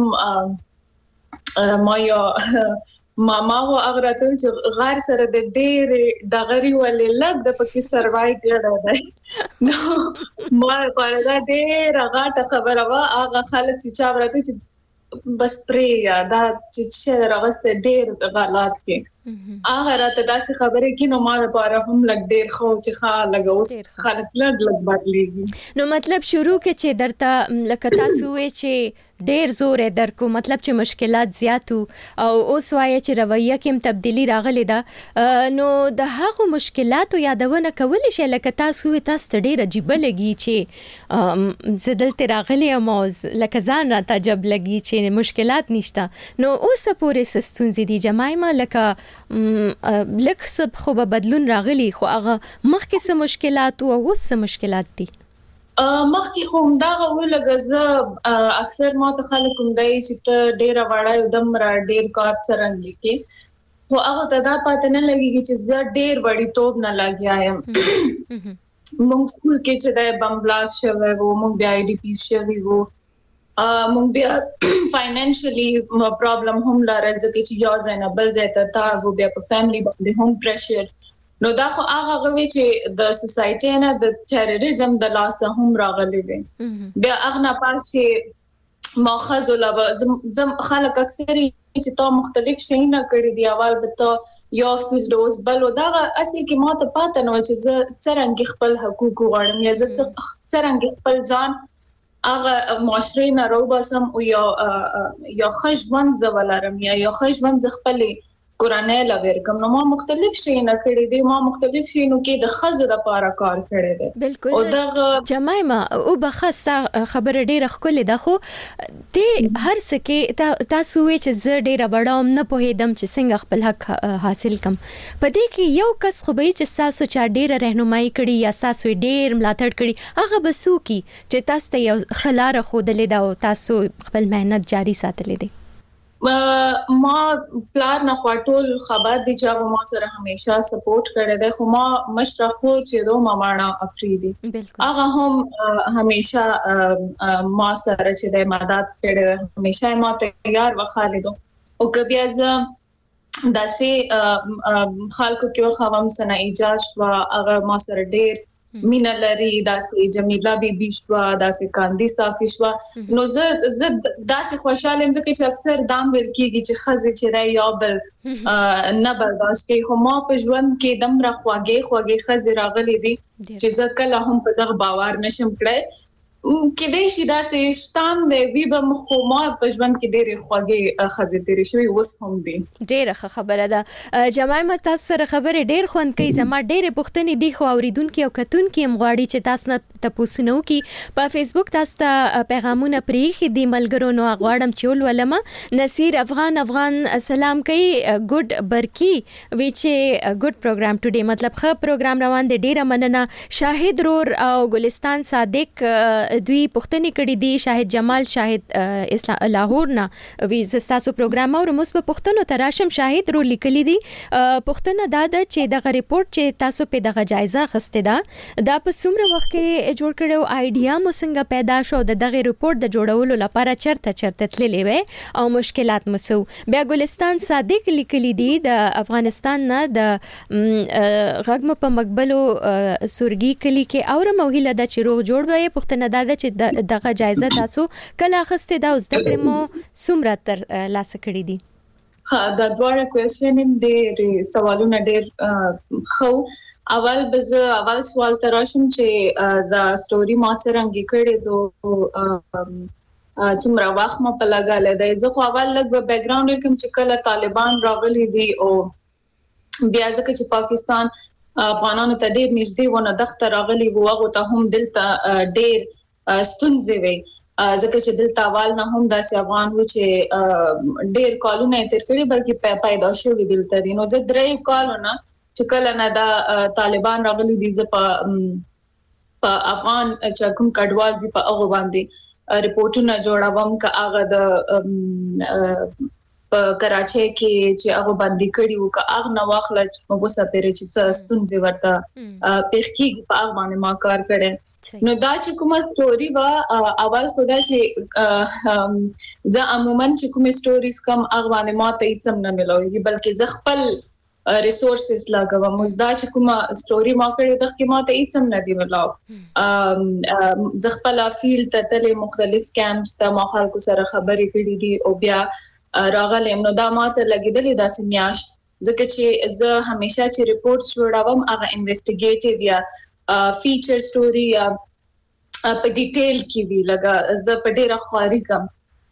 راتلم ما یو ماما هو اغراته چې غار سره د ډېر دغری ولې لګ د پکې سروای کړه ده نو ما پر دا ډېر غاټه خبره وا هغه خلک چې چا ورته چې بس پرې دا چې چې راغسته ډېر غلط کې هغه راته داسې خبره کې نو ما لپاره هم لګ ډېر خو چې خا لګوس خلک لګ لګ بدلېږي نو مطلب شروع کې چې درته لکه تاسو وې چې ډېر زور درکو مطلب چې مشکلات زیاتو او اوس وایي چې رویه کې تبدیلی راغلی ده نو د هغو مشکلاتو یادونه کول شي لکه تاسو وې تاسو ډېر عجیب لګي چې زدلته راغلی او لکه ځان را تعجب لګي چې مشکلات نشته نو اوس پورې سستونزې دي جمایما لکه لکه سب خو به بدلون راغلی خو هغه مخکې څه مشکلات او اوس څه مشکلات دي مخکې خو دا غوړل غزه اکثر ما ته خلک کوم دی چې ته ډېر وړای دم را ډېر کار سرنګ کې خو هغه ته دا پاتې نه لګیږي چې زه ډېر وړي توپ نه لګیایم موږ سکول کې چې د بم بلاست شوی وو موږ بیا آی ډی پی شوی وو موږ بیا فاینانشلی پرابلم هم لرل ځکه چې یو ځای نه بل ځای ته تاګو بیا په فیملی باندې هم پریشر نو دا خو هغه غوي چې د سوسایټي نه د ټیرریزم د لاس هم راغلي دي بیا هغه نه پاسې ماخذ ولا زم خلک اکثر چې تا مختلف شي نه کړی دی اول به ته یو فیلډوز بل دا اصلي کې ماته پاتې نو چې زه څنګه خپل حقوق غواړم یا زه څنګه خپل ځان هغه معاشري نه روباسم او یو یو خشبن زولارم یا یو خشبن ز خپلې قرانه لور کوم نو ما مختلف شي نه کړی دي ما مختلف شي نو کې د خزو د پاره کار کړی دي بالکل او دا جمایما او بخسته خبره ډیره خولې ده خو ته هر څه تاسو وی چې زه ډیره وړم نه پوهیدم چې څنګه خپل حق حاصل کم په دې کې یو کس خو به چې تاسو چا ډیره راهنمایي کړي یا تاسو ډیر ملاتړ کړي هغه بسو کی چې تاسو ته یو خلاره خودلې دا او تاسو خپل مهنت جاری ساتلې دي ما پلار نه خاطول خبر دي چې ما سره همیشه سپورټ کړی دی خو ما مشره خو چې دو مامانا افریدي هغه هم همیشه ما سره چې د مدد کړی همیشه ما تیار وخالیدو او کبي از داسې خلکو کې خوام سنه ایجاز وا هغه ما سره ډیر مینا لري داسې جمیله بی بی شوا داسې کاندي صافي شوا نو زه زه داسې خوشاله یم چې اکثر دام ویل کیږي چې خزه چې راي یا بل نه برداشت کوي خو ما په ژوند کې دم را خواږي خواږي خزه راغلي دي چې زه کله هم په دغه باور نشم کړی کې دې شي دا سه شتان دی وی به مخوما په ژوند کې ډېرې خوږې خزې تیرې شوی اوس هم دي. ډېره خبره ده جماعه تاسو سره خبره ډېر خوند کوي زما ډېرې پوښتنې دي خو اوریدونکو او کتونکو هم غواړي چې تاسو نه تاسو نو کې په فیسبوک تاسو ته پیغامونه پریخي دي ملګرو نو غواړم چې ولولم. نصیر افغان افغان سلام کوي ګډ برکی وی چې ګډ پروګرام ټوډے مطلب ښه پروګرام روان دی ډېره مننه. شاهد رور او ګلستان صادق دوی پښتني کړي دي شاهد جمال شاهد اسلام لاهور نه وی زستاسو پروګرام او موږ په پښتنو تراشم شاهد رو لیکلي دي پښتنه دا د چې دغه ریپورت چې تاسو په دغه جایزه غسته ده دا په څومره وخت کې جوړ کړو ایډیا مو څنګه پیدا شو د دغه ریپورت د جوړولو لپاره چرته چرته تللې وې او مشکلات مسو. بیا ګلستان صادق لیکلي دي د افغانستان نه د غږم په مقبلو سورګي کلی کې اور موهله د چروغ جوړ وې پښتنه دا چې دغه جایزه تاسو کله اخسته دا اوس د پرمو سمره تر لاس کړی دي. ها دا دواړه کوېسچن دې سوالونه ډېر خو اول بز اول سوال تراشم چې دا سټوري ما څنګه کړی دو څومره وخت ما په لګاله دی زه خو اول لګ په بیک ګراوند کوم چې کله طالبان راغلي دي او بیا ځکه چې پاکستان افغانانو ته ډېر نږدې ونه دغه راغلي وو هغه ته هم دلته ډېر ستونزې وي ځکه چې دلته اول نه هم داسې افغان و چې ډېر کالونه تیر کړي بلکې پیدا شوی دلته دي نو زه درې کالونه چې کله نه دا طالبان راغلي دي زه په په افغان چې کوم کډوال دي په هغه باندې ریپورتونه جوړوم که هغه د په کراچۍ کې چې هغه باندې کړي وو که هغه نو واخله چې موږ سپېره چې ستونزې ورته پېښکي په هغه باندې ما کار کړي نو دا چې کومه سټوري وا اول خدا چې زه عموما چې کومه سټوریز کم هغه باندې ما ته هیڅ نه ملوي بلکې زه خپل ریسورسز لاګوم مزدا چې کومه سټوري ما کړې د کې ما ته هیڅ نه دی ملاو زه خپل فیلډ ته تل مختلف کیمپس ته ما خلکو سره خبرې کړې دي او بیا راغلم نو دا ماته لګیدلې دا سمیاش ځکه چې زه همیشه چې ریپورټس جوړوم هغه انویسټیګیټیو یا فیچر سټوري یا په ډیټیل کې وی لګا زه په ډیره خاري کم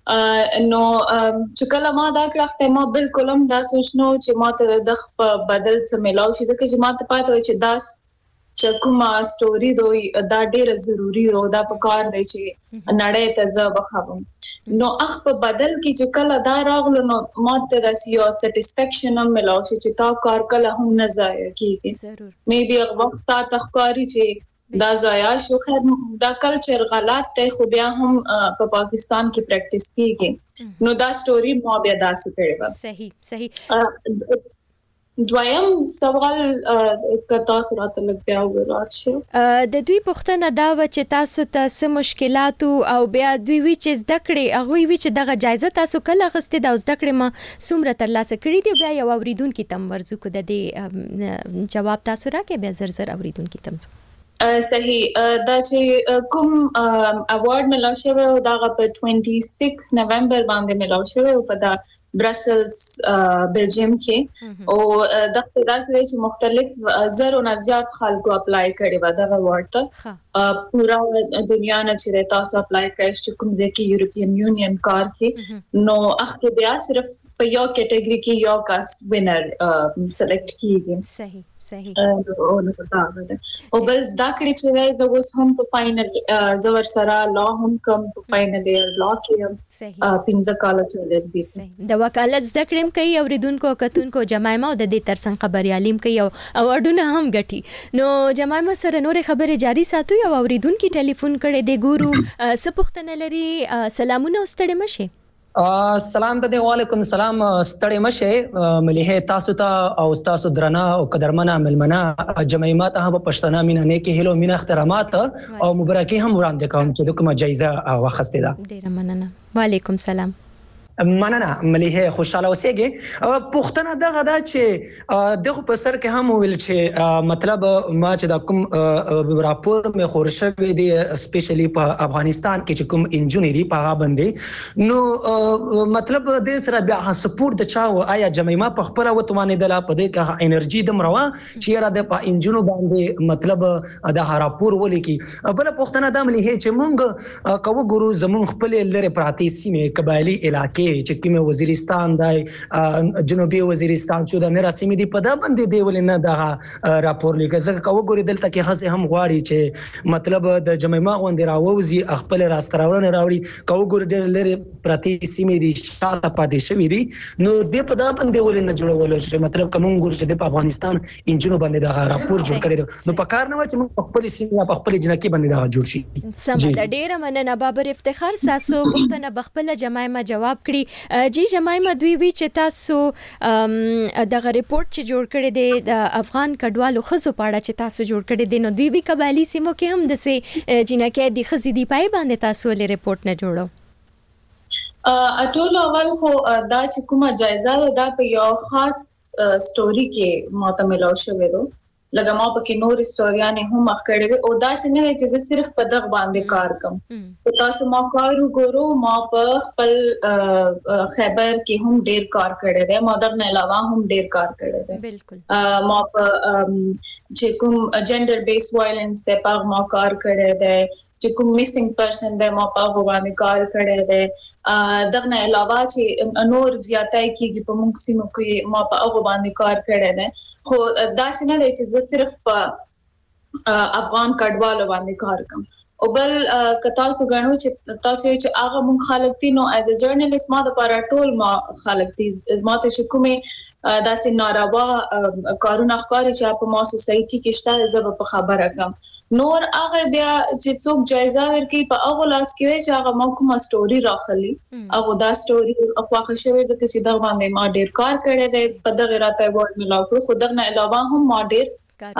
نو چې کله ما دا کړه ما بالکل هم دا سوچنو چې ما ته د بدل څه ملاو شي ځکه چې ما ته پاتې و چې دا چې کومه سټوري دوی دا ډیره ضروری او دا په کار دی چې نړۍ ته زه بخوم نو اخ په بدل کې چې کله دا راغلو نو ماته د سیو سټیسفیکشن هم ملاو شي چې تا کار کله هم نه ضایع کیږي ضرور مې بیا وخت تا تخکاری چې دا ضایع شو خیر دا کلچر غلط دی خو بیا هم په پاکستان کې پریکټیس کیږي نو دا سټوري مو بیا داسې کړې و صحیح صحیح دویم سوال کتا سره تلک بیا ورات شو د دوی پښتنه دا و چې تاسو ته څه مشکلات او بیا دوی وی چې زده کړې هغه وی چې دغه جایزه تاسو کله غسته د زده کړې ما سومره تر لاسه کړې دی بیا یو اوریدونکو تم ورزو کو د دې جواب تاسو راکې بیا زر زر اوریدونکو تم صحیح دا چې کوم اوارډ ملاو شوی او دا په छब्बीस نومبر باندې ملاو شوی او په دا برسلز بلجیم کې او د خداسته چې مختلف زرو نه زیات خلکو اپلای کړي و دا اوارډ ته پورا دنیا نه چې تاسو اپلای کړئ چې کوم ځکه یورپین یونین کار کې نو اخته بیا صرف په یو کټګوري کې یو کس وینر سلیکټ کیږي صحیح صحیح او نو پتا ده او بس دا کړي چې زه اوس هم په فائنل زور سره لا هم کوم په فائنل لا کې صحیح پنځه کال چولې دي صحیح د وکالت زده کړم کوي اوریدونکو کتونکو جمایمه او د دې ترڅنګ خبريالیم کوي او اوډونه هم غټي نو جمایمه سره نور خبره جاری ساتو او اوریدونکو ټلیفون کړي د ګورو سپختنه لري سلامونه واستړې مشه سلام ته وعلیکم السلام ستړې مشه مليحه تاسو ته او تاسو درنه او قدرمنه ملمنه جمایمه ته په پښتنه مینه نه کې هلو مینه احترامات او مبارکي هم وړاندې کوم چې کومه جایزه واخسته ده ډیره مننه وعلیکم السلام مننه مليحه خوشاله اوسېږي. پښتنه دغه دا چې دغه په سر کې هم ویل چې مطلب ما چې د کوم راپور مې خور شوی دی سپیشلی په افغانستان کې چې کوم انجونی دی په هغه باندې نو مطلب د سره بیا سپورت د چا او آیا جمیمه په خپل وتوانې د لا په دې کې انرژي د مروا چې را د په انجونو باندې مطلب د راپور ولیکي. بل پښتنه د ملي چې مونږ کوو ګورو زمون خپل لری پراتی سیمه قبایلی علاقې چې کوم وزیرستان دی جنوبي وزیرستان چې د نراسمي دی په دا باندې دی ولې نه دا راپور لیکي. ځکه کوو ګوري دلته کې خاصه هم غواړي چې مطلب د جمیمه غوندي راووزي خپل راستراورنه راوړي. کوو ګوري د لری پراتی سیمه دی شاته پاتې شوی دی نو د په دا باندې ولې نه جوړول چې مطلب کوم ګور چې د افغانستان انجنونو باندې دا راپور جوړ کړی نو په کار نه و چې موږ خپل سیمه په خپل جنکی باندې دا جوړ شي. سم د ډیره مننه بابر افتخار ساسو پښتنه بخپله جمایمه جواب کړي. جی جمایمه دوی وی چې تاسو دغه ریپورت چې جوړ کړی دی د افغان کډوالو خزو پاړه چې تاسو جوړ کړی دی نو دوی وی قبایلی سیمو کې هم د سه جنکه د خزې دی پای باندې تاسو له ریپورت نه جوړو. اټول اول خو دا چې کومه جایزه ده په یو خاص سټوري کې معتمل شوی دی لکه ما پکې نور سټوریانه هم مخ کړې او دا څنګه چې صرف په دغه باندې کار کوم. تاسو ما کار وګورو ما په خپل خیبر کې هم ډیر کار کړی دی ما دغه علاوه هم ډیر کار کړی دی. بالکل ما په چې کوم جندر بیس وایلنس ته په ما کار کړی دی چې کوم میسنګ پرسن دی ما په باندې کار کړی دی. دغه علاوه چې نور زیاتای کېږي په موږ سیمو کې ما په هغه باندې کار کړی دی. خو دا څنګه چې صرف په افغان کډوالو باندې کار کوم او بل کتا سو غنو چې تاسو چې هغه مون خلک دي نو ایز ا جرنالست ما د پاره ټول ما خلک دي ما ته چې کومه داسې ناروا کارونه ښکاري چې په ما سوسايټي کې شته زه په خبره کوم. نور هغه بیا چې څوک جایزه ورکړي په هغه لاس کې چې هغه ما کومه سټوري راخلي هغه دا سټوري افواخ شوی ځکه چې دا باندې ما ډیر کار کړی دی په دغه راته وړ ملاو کړو خو دغه علاوه هم ما ډیر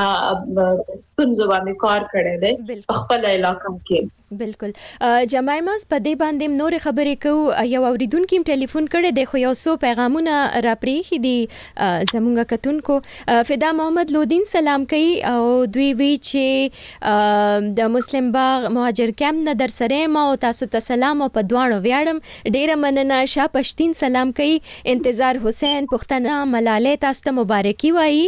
ستونزو باندې کار کړی دی خپل علاقې کې. بالکل جمایمه په دې باندې نور خبرې کو یو اوریدونکو ټلیفون کړي د خو یو سو پیغامونه را پریخي دي زمونږ کتونکو. فدا محمد لودین سلام کوي او دوی وی چې د مسلم باغ مهاجر کیمپ نه در سره ما او تاسو ته سلام او په دواړو ویاړم. ډیره مننه. شاه پښتین سلام کوي. انتظار حسین پښتنه ملاله تاسو ته مبارکي وایي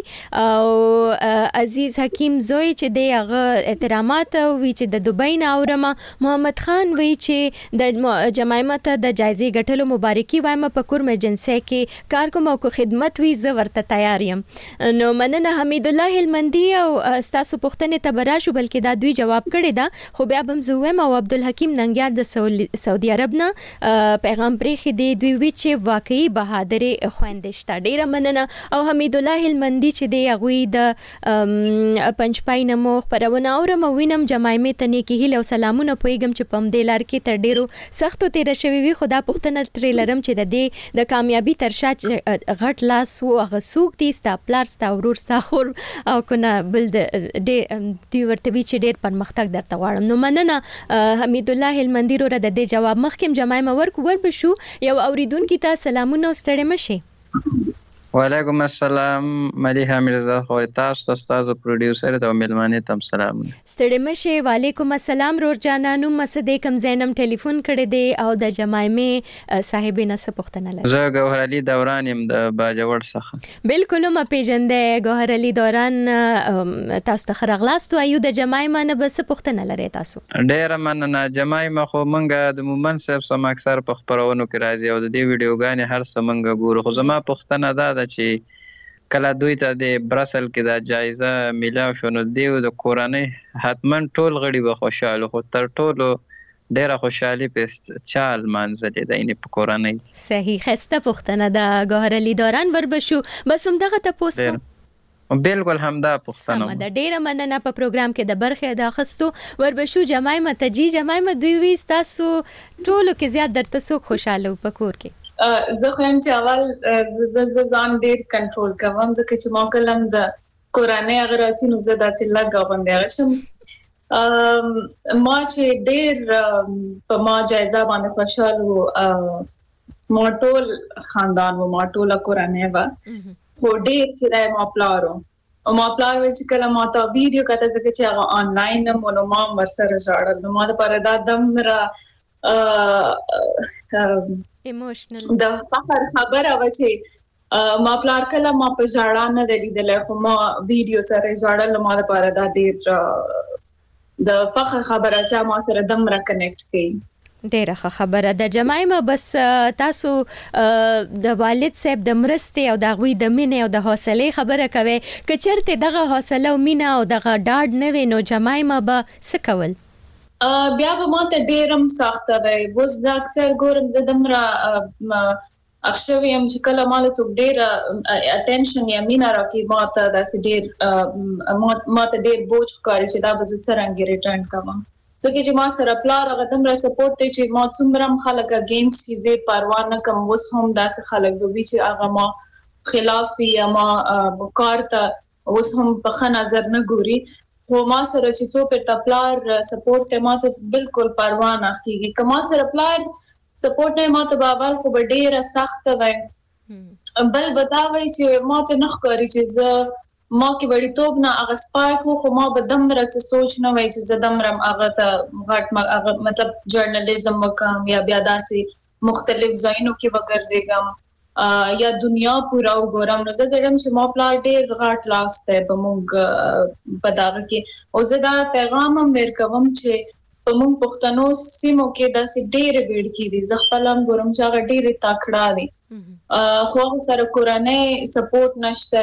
او عزیز حکیم زوی چې د هغه احترامات وی چې د دوبۍ نه اورم. محمد خان وی چې د جمایمه ته د جایزې ګټلو مبارکي وایم په کورم ایجنسی کې کار کوم او خدمت وی زه ورته تیار یم. نو مننه حمید الله هلمندي او تاسو پښتنه ته براشو بلکې دا دوی جواب کړی دا خو بیا بم زویم او عبدالحکیم ننګیار د سعودي عرب نه پیغام پریخي دی دوی وی چې واقعي بهادر خويندشت ډیره مننه او حمید الله هلمندي چې دی هغه د پنځپای نمو خبرونه اورم وینم جمایمه ته نیکی هیله او سلامونه پویګم چې پم دې لار کې تر ډیرو سختو تیر شوی وي خدا پښتنه تریلرم چې د دې د کامیابی تر شا غټ لاس او غسوک دي ستا پلار ستا ورور ستا خور او کنه بل د دې ورته وی چې ډیر پرمختګ درته غواړم. نو مننه حمید الله هلمندي رو د دې جواب مخکم جمایمه ورک ور بشو یو اوریدونکو ته سلامونه ستړي مشه. وعلیکم السلام ملیحه مرزا خو تاسو استاد پروډوسر د ملمانه تم سلام ستړي مشه. وعلیکم السلام رور جانانو مسده کم زینم ټلیفون کړی دی او د جمایمه صاحب نه سپختنه لري. زه ګوهر علي دوران يم د باجوړ څخه. بالکل ما پیژندې ګوهر علي دوران تاسو ته خرغلاست او د جمایمه نه بس پختنه لري تاسو. ډیر مننه. جمایمه خو مونږه د مومن صاحب سم اکثر په خبرونو کې راځي او د دې ویډیوګانې هر څه مونږه ګورو خو زما پختنه ده چې کله دوی ته د برسل کې دا جایزه میلاو شو نو دیو د کورنۍ حتمن ټول غړي به خوشاله خو تر ټولو ډیره خوشحالي په چال منځلې ده اینې په کورنۍ. صحیح خسته پښتنه د ګوهر علي دوران وربشو بس هم دغه تاسو بالکل همدا پښتنه سم د ډیره مننه په پروګرام کې د برخه د اخستو وربشو جمایمه تجی جمایمه دوی وی تاسو ټولو کې زیات درته سو خوشاله په کور کې. زه خو هم چې اول ز ځان ډیر کنټرول کوم ځکه چې ما کلم د کورانه اغراسی نو زه داسې لګا باندې شم ما چې ډیر په ما جایزه باندې خوشاله ما ټول خاندان و ما ټول کورنۍ و خو ډېر چې ما پلارو او ما پلار وی چې کله ما تا ویډیو کته ځکه چې هغه آنلاین مو نو ما ورسره ژړل نو ما لپاره دا دم را ایموشنل د فخر خبره و چې ما پلار کله ما په ژړا نه لیدل خو ما ویډیو سره ژړل نو ما لپاره دا ډېر د فخر خبره چې ما سره دم را کنیکټ کړي. ډیره خبره ده جمایمه. بس تاسو د والد صاحب د مرستې او د غوي د مینې او د حوصله خبره کوي که چرته دغه حوصله او مینه او دغه ډاډ نه وي نو جمایمه به څه کول؟ بیا به ماته ډیرم سخته وي. وز اکثر ګورم زه دمره اکشوي هم چې کله مال څوک ډیر اټینشن یا مینا راکې ماته داسې ډیر ماته ډیر بوج ښکاري چې دا به زه څرنګه ریټرن کوم ځکه چې ما سره پلار هغه دمره سپورټ دی چې ما څومره خلک اگینست شي زه پروا نه کوم. اوس هم داسې خلک به چې هغه ما خلاف یا ما کار ته اوس هم په ښه نظر نه ګوري خو ما سره چې څوک پر پلار سپورټ ته ما ته بالکل پروا نه کیږي. که ما سره پلار سپورټ نه ما ته بابل خو ډیره سخت وای بل بتاوي چې ما ته نه ښکاري چې زه ما کې وړي توپ نه هغه سپارک خو ما به دمره څه سوچ نه وای چې زه دمرم هغه ته غټ مطلب جرنالیزم وکم یا بیا داسې مختلف ځایونو کې وګرځېږم یا دنیا پورا وګورم. نو زه ګرم چې ما پلار ډېر غټ لاس دی په موږ په دغه کې او زه دا پیغام هم ورکوم چې په موږ پښتنو سیمو کې داسې ډېرې ویډکې دي. زه خپل هم ګورم چې هغه ډېرې تکړه دي خو سره کورنۍ سپورټ نشته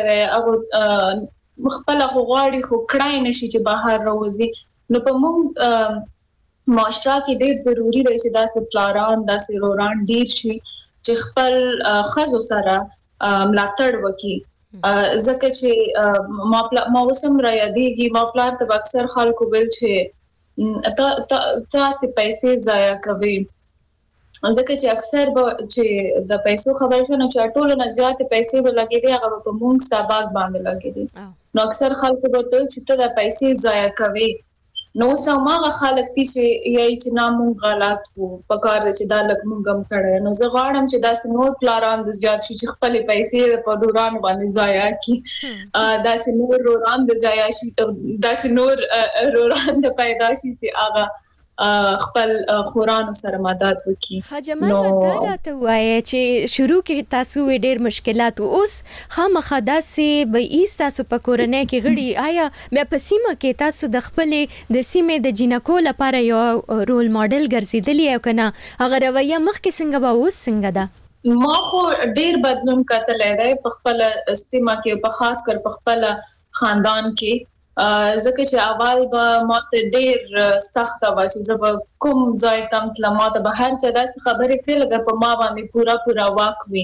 هغه خپل خو غواړي خو کړای نشي چې بهر راوځي. نو په موږ معاشره کې ډېر ضروری دی چې داسې پلاران داسې روران ډېر شي چې خپل ښځو سره ملاتړ وکړي ځکه چې ما ما وسم را یادېږي ما پلار ته اکثر خلکو ویل چې تاسو پیسې ضایع کوئ ځکه چې اکثر به چې د پیسو خبر شونه چې ټولو نه زیات پیسې به لګېدي هغه په مونږ سبق باندې لګېدي نو اکثر خلکو ورته چې ته د پیسې ضایع کوي نو سماغه خلک دي چې یای چې نامون غلط وو په کار چې دا لګ مونږ هم کړه نو زه غواړم چې دا سنور پلان د زیات شي چې خپل پیسې په دوران باندې ضایع کی دا سنور روران د ضایع شي دا سنور روران د پیدا شي چې هغه خپل خورانو سره مدد وکي. حجمه دا راته وایي چې شروع کې تاسو ډېر مشکلات اوس خامخا داسې به ایست تاسو په کورنۍ کې غړي آیا مې په سیمه کې تاسو د خپل د سیمې د جینکو لپاره یو رول ماډل ګرځیدلی او کنه هغه رویه مخکې څنګه به اوس څنګه ده؟ ما خو ډېر بدلون کتلې ده په خپل سیمه کې په خاص کر په خپل خاندان کې ځکه چې اول به ماته ډېر سخت و چې زه به کوم ځای تم تل ماته به هر څه داسې خبرې کړې لکه په ما باندې پورا پورا واک وي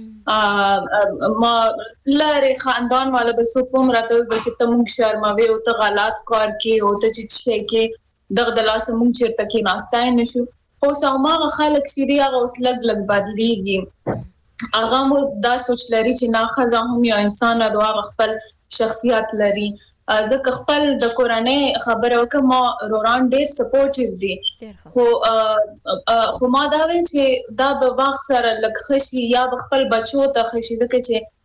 ما لاره خاندان والا به سو کوم راته چې ته مونږ شرموي او ته غلط کار کوي او ته چې شي کې دغه د لاس مونږ چیرته کې ناستای نشو خو سماغه خلک چې هغه اوس لګ لګ بدليږي هغه مو دا سوچ لري چې نه خزه هم یو انسان د هغه خپل شخصیت لري ځکه خپل د کورنۍ خبره وکم ما روران ډېر سپورټیو دي خو خو ما دا وی چې دا به وخت سره لږ خشي یا خپل بچو ته خشي ځکه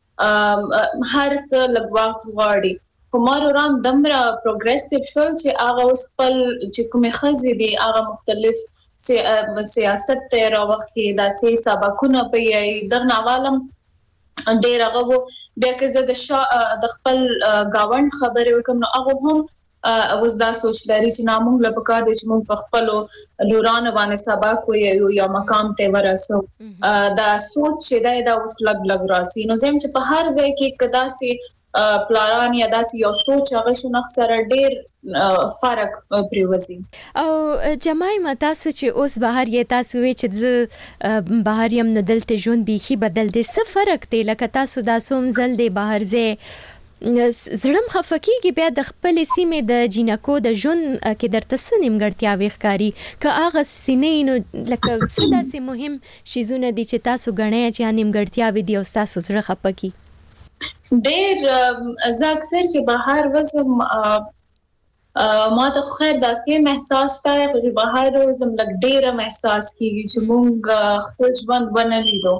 چې هر څه لږ وخت غواړي خو ما روران دمره پروګریسیو شو چې هغه اوس خپل چې کومه خزي دي هغه مختلف سیاست ته را وخت کې داسې سبقونه په دغه عوالم ډیر هغه بیا که زه د د خپل گاوند خبرې وکم نو هغه هم اوس دا سوچ لري چې نامونږ له پکار دي چې موږ په خپل لورانه باندې سبق وي یا مقام ته ورسو دا سوچ چې دا د اوس لګ لګ راسي نو زم چې په هر ځای کې کدا سي پلان یا داسې یو سوچ هغه شنو اکثر ډیر فرق پریوزي. او جماعي تاسو چې اوس بهر یې تاسو وی چې بهر یم نه دلته ژوند بيخي بدل دي څه فرق دی لکه تاسو دا سوم زل دی بهر زه زړم خفقېږي بیا د خپل سیمې د جینکو د ژوند کې درته څه نیمګړتیاوې ښکاري که هغه سینې نو لکه څه داسې مهم شیزونه دي چې تاسو ګڼئ چې نیمګړتیاوې دي او تاسو زړه خفه کی؟ ډېر زه اکثر چې بهر وزم ما ته خیر داسې محساس تا چې بهر زم لګ ډېر محساس کیږي چې مونږ خپل ژوند ونلیدو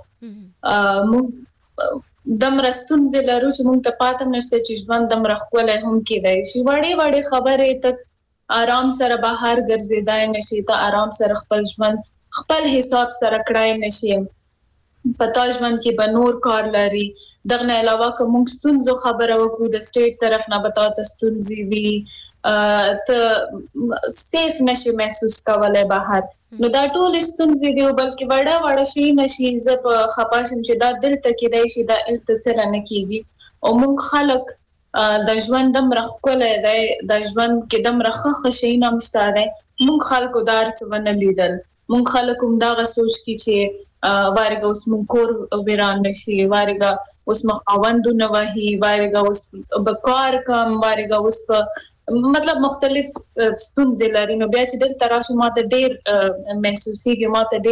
مونږ دم رستون زلرو چې مونږ ته پاتم نشته چې ژوند دم رخولای هم کېدای شي وړې وړې خبرې ته آرام سره بهر ګرځیدای نشي ته آرام سره خپل ژوند خپل حساب سره کړای نشي پتا ژوند کې به نور کار لري دغه نه علاوه کوم ستونزو خبره وکړو د سټیټ طرف نه بتا ته ستونزې وي ته سیف نشي محسوس کولای بهر نو دا ټول ستونزې دی بلکې وړه وړه شي نشي زپ خپاشم چې دا دل ته کې دی شي دا التڅل نه کیږي او موږ خلک د ژوند دم رخ کولای دی د ژوند کې دم رخه خشي نه مشته دی موږ خلکو دار څه ونه لیدل موږ خلک هم دا سوچ کی چې وارګه اوس مونږ کور ویران نشي وارګه اوس مخاوندونه وهي وارګه اوس بکار کم وارګه اوس مطلب مختلف ستونزې لري نو بیا چې دل تراشه ماته ډېر محسوسيږي ماته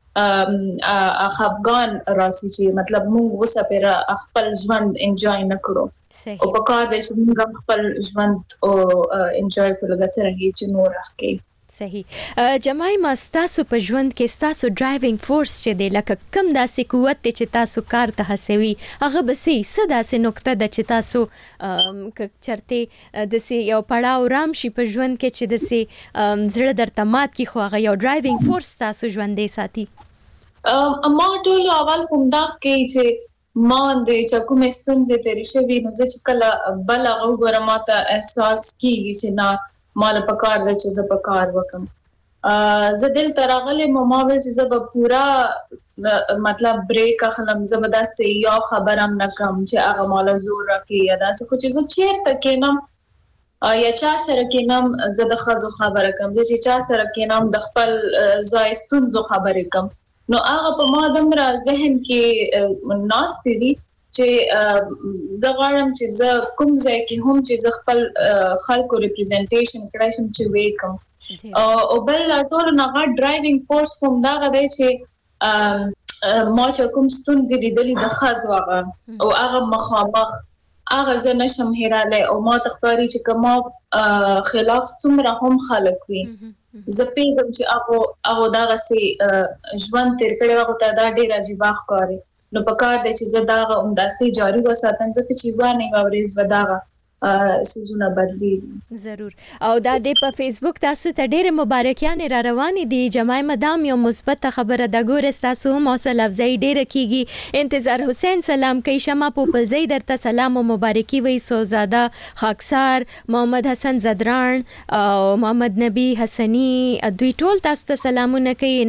ډېر افغان راسي چې مطلب مونږ وسه پر خپل ژوند انجوای نکړو او په کار د چې مونږ خپل ژوند او انجوای کولو د څرنګه چې نور راکې صحیح جماعي تاسو په ژوند کې تاسو ډرایوینګ فورس چې دی لکه کم داسې قوت چې تاسو کار ته هڅوي هغه به سي صدا سه نقطه د چې تاسو چرته د سي یو پړاو رام شي په ژوند کې چې د سي زړه درته مات کی خو هغه یو ډرایوینګ فورس تاسو ژوندې ساتي ما ټول اول کوم دا کې چې ما د چکو مستونزه تیرې شوی نو چې کله بل هغه ګره ماته احساس کیږي چې نه مال پکار د چې ز پکار وکم ا ز دل ترغله مماول چې ز پورا مطلب بریک اخلم زبدا سه یا خبرم نکم چې هغه مال زور راکې یا دا څه چې ز چیر تکینم یا چا سره کینم ز د خزو خبره کم چې چا سره کینم د خپل زایستون زو خبره کم نو هغه په ما دمر ذهن کې ناس دي چې زغړم چې ز کوم ځای کې هم چې خپل خلکو ریپرزنټیشن کړای شم چې وکم او بل ټول نه ډرایوینګ فورس کوم دا غوډي چې ما چې کوم ستونزې لیدلې د خاص واغه او هغه مخامخ هغه زه نشم هیراله او ما تخکاری چې کما خلاف څومره هم خلک وي زه پیغام چې هغه هغه دا غسي ژوند تیر کړي هغه ته دا ډیر عجیب ښکاري نو پکار د چې زداغه اومداسي جاری وساتم ځکه چې وانه غوړیز وداغه سيزونه بدلی ضرور او دا د په فیسبوک تاسو ته ډېر مبارکیانه را روانې دي جماعي مدام یو مثبت خبره د ګور تاسو حوصله افزای ډېر کیږي انتظار حسین سلام کوي شمه په زید درته سلام او مبارکي وي سوزاده خاکسار محمد حسن زدران او محمد نبی حسنی دوی ټول تاسو ته سلامونه کوي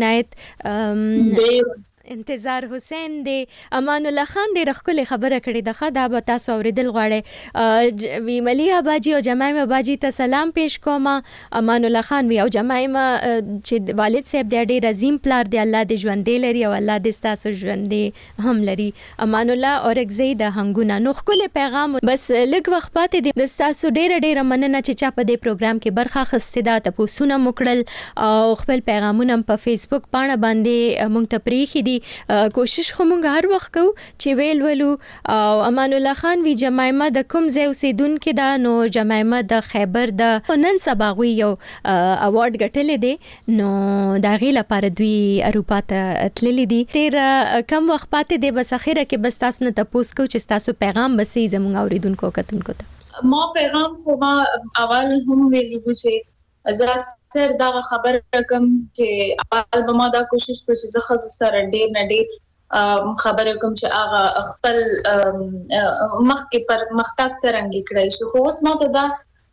عنایت انتظار حسین دی امان الله خان ډېر خپل خبره کړې ده خدا به تاسو اوریدل غواړي وی مليها باجی او جماعي باجی ته سلام پیش کوم امان الله خان وی او جماعي چې والد صاحب د ډېر عظیم پلار دی الله دې ژوندې لري او الله دې تاسو ژوندې هم لري امان الله اور زید هنګونه نو خپل پیغام بس لږ وخت پاتې دی د تاسو ډېر ډېر مننه چې چا په دې پروګرام کې برخه اخیستې ده تاسو نه مکړل او خپل پیغامونه په فیسبوک باندې باندې مونږ ته پریخي دي کوشش خو مونږ هر وخت کوو چې ویل ولو او امان الله خان وی جمایمه د کوم ځای اوسیدونکو دا نو جمایمه د خیبر د نن سبا غوي یو اوارډ ګټلې دي نو دا غي لپاره دوی اروپا ته تللې دي ډېر کم وخت پاتې دي بس اخیره کې بس تاسو نه تاسو کو چې تاسو پیغام بسې زموږ اوریدونکو کتونکو ته ما پیغام خو ما اول هم ویلو چې زه اکثر دا خبر کوم چې اول به ما دا کوشش کوم چې زه خاص سره ډېر نه ډېر خبره کوم چې هغه خپل مخکې پر مختګ څرنګه کړی شو خو اوس ماته دا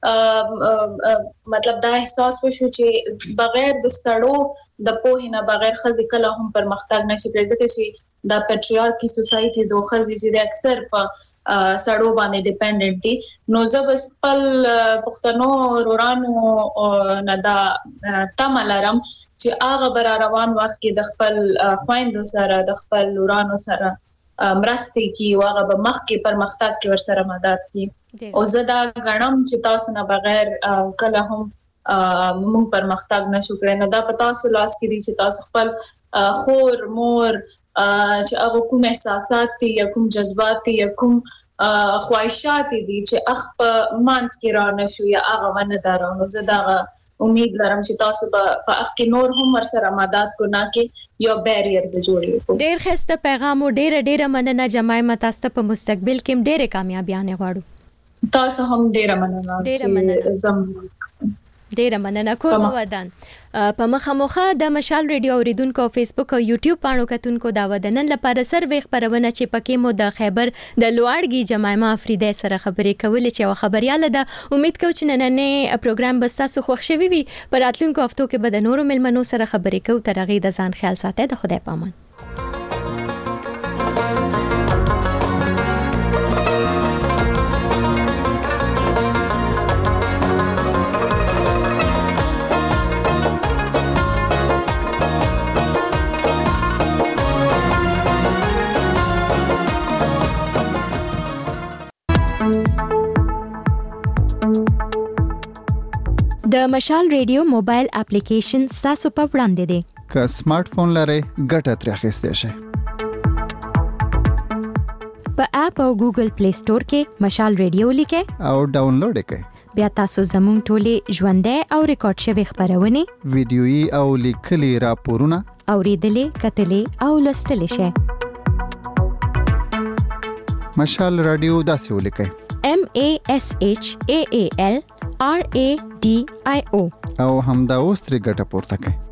مطلب دا احساس وشو چې بغیر د سړو د پوهې نه بغیر خزي کله هم پر مختګ نشي کېږي ځکه چې دا پټریارکی سوسايټي د خزي چې اکثر په سړو باندې ډیپندنت دي نو زه خپل پښتنو رورانو نه دا تملرم چې هغه بر روان وخت کې د خپل خويندو سره د خپل رورانو سره مرستې کی واغه به مخ کې پرمختګ کې ور سره مدد کی او زه دا غنم چې تاسو نه بغیر کله هم موږ پرمختګ نشو کړی. نو دا پتا سو لاس کې دي چې تاسو خپل خور مور چې هغه کوم احساسات دي یا کوم جذبات دي یا کوم خواهشات دي چې اخ په مانس کې را نشو یا هغه ونه درو. زه دا امید لرم چې تاسو په اخ کې نور هم ورسره مدد کو نه کې یو بیریر به جوړوي. ډیر خسته پیغام او ډیر ډیر مننه جماعه تاسو په مستقبل کې ډیر کامیابیانه غواړو. تاسو هم ډیر مننه. ډیر مننه. زم ډیر مننه کور مو ودان. په مخامخه د مشال ریډیو اوریدونکو او فیسبوک او یوټیوب پاڼو کتونکو دا ودنن لپاره سروې خبرونه چې پکې مو د خیبر د لوړګي جماعه افریدی سره خبرې کولې چې یو خبرياله ده. امید کوم چې نننې پروګرام به تاسو خوښ شوي وي. پر راتلونکو هفتو کې به د نورو ملمنو سره خبرې کوو. تر هغه د ځان خیال ساتئ. د خدای پامان. د مشال ریډیو موبایل اپلیکیشن تاسو په وړاندې دی. که سمارټ فون لرئ ګټه ترې اخیستئ شئ. په اپ او ګوګل پلی سٹور کې مشال ریډیو لیکئ او ډاونلوډ کړئ. بیا تاسو زموږ ټولې ژوندۍ او ریکارډ شوی خبرونه ویډیويي او لیکلي راپورونه اوریدلې کتلې او لوستلې شئ. مشال رادیو داسې ولیکئ: M A S H A A L R A D I O او همدا اوس ترې ګټه پورته کړئ.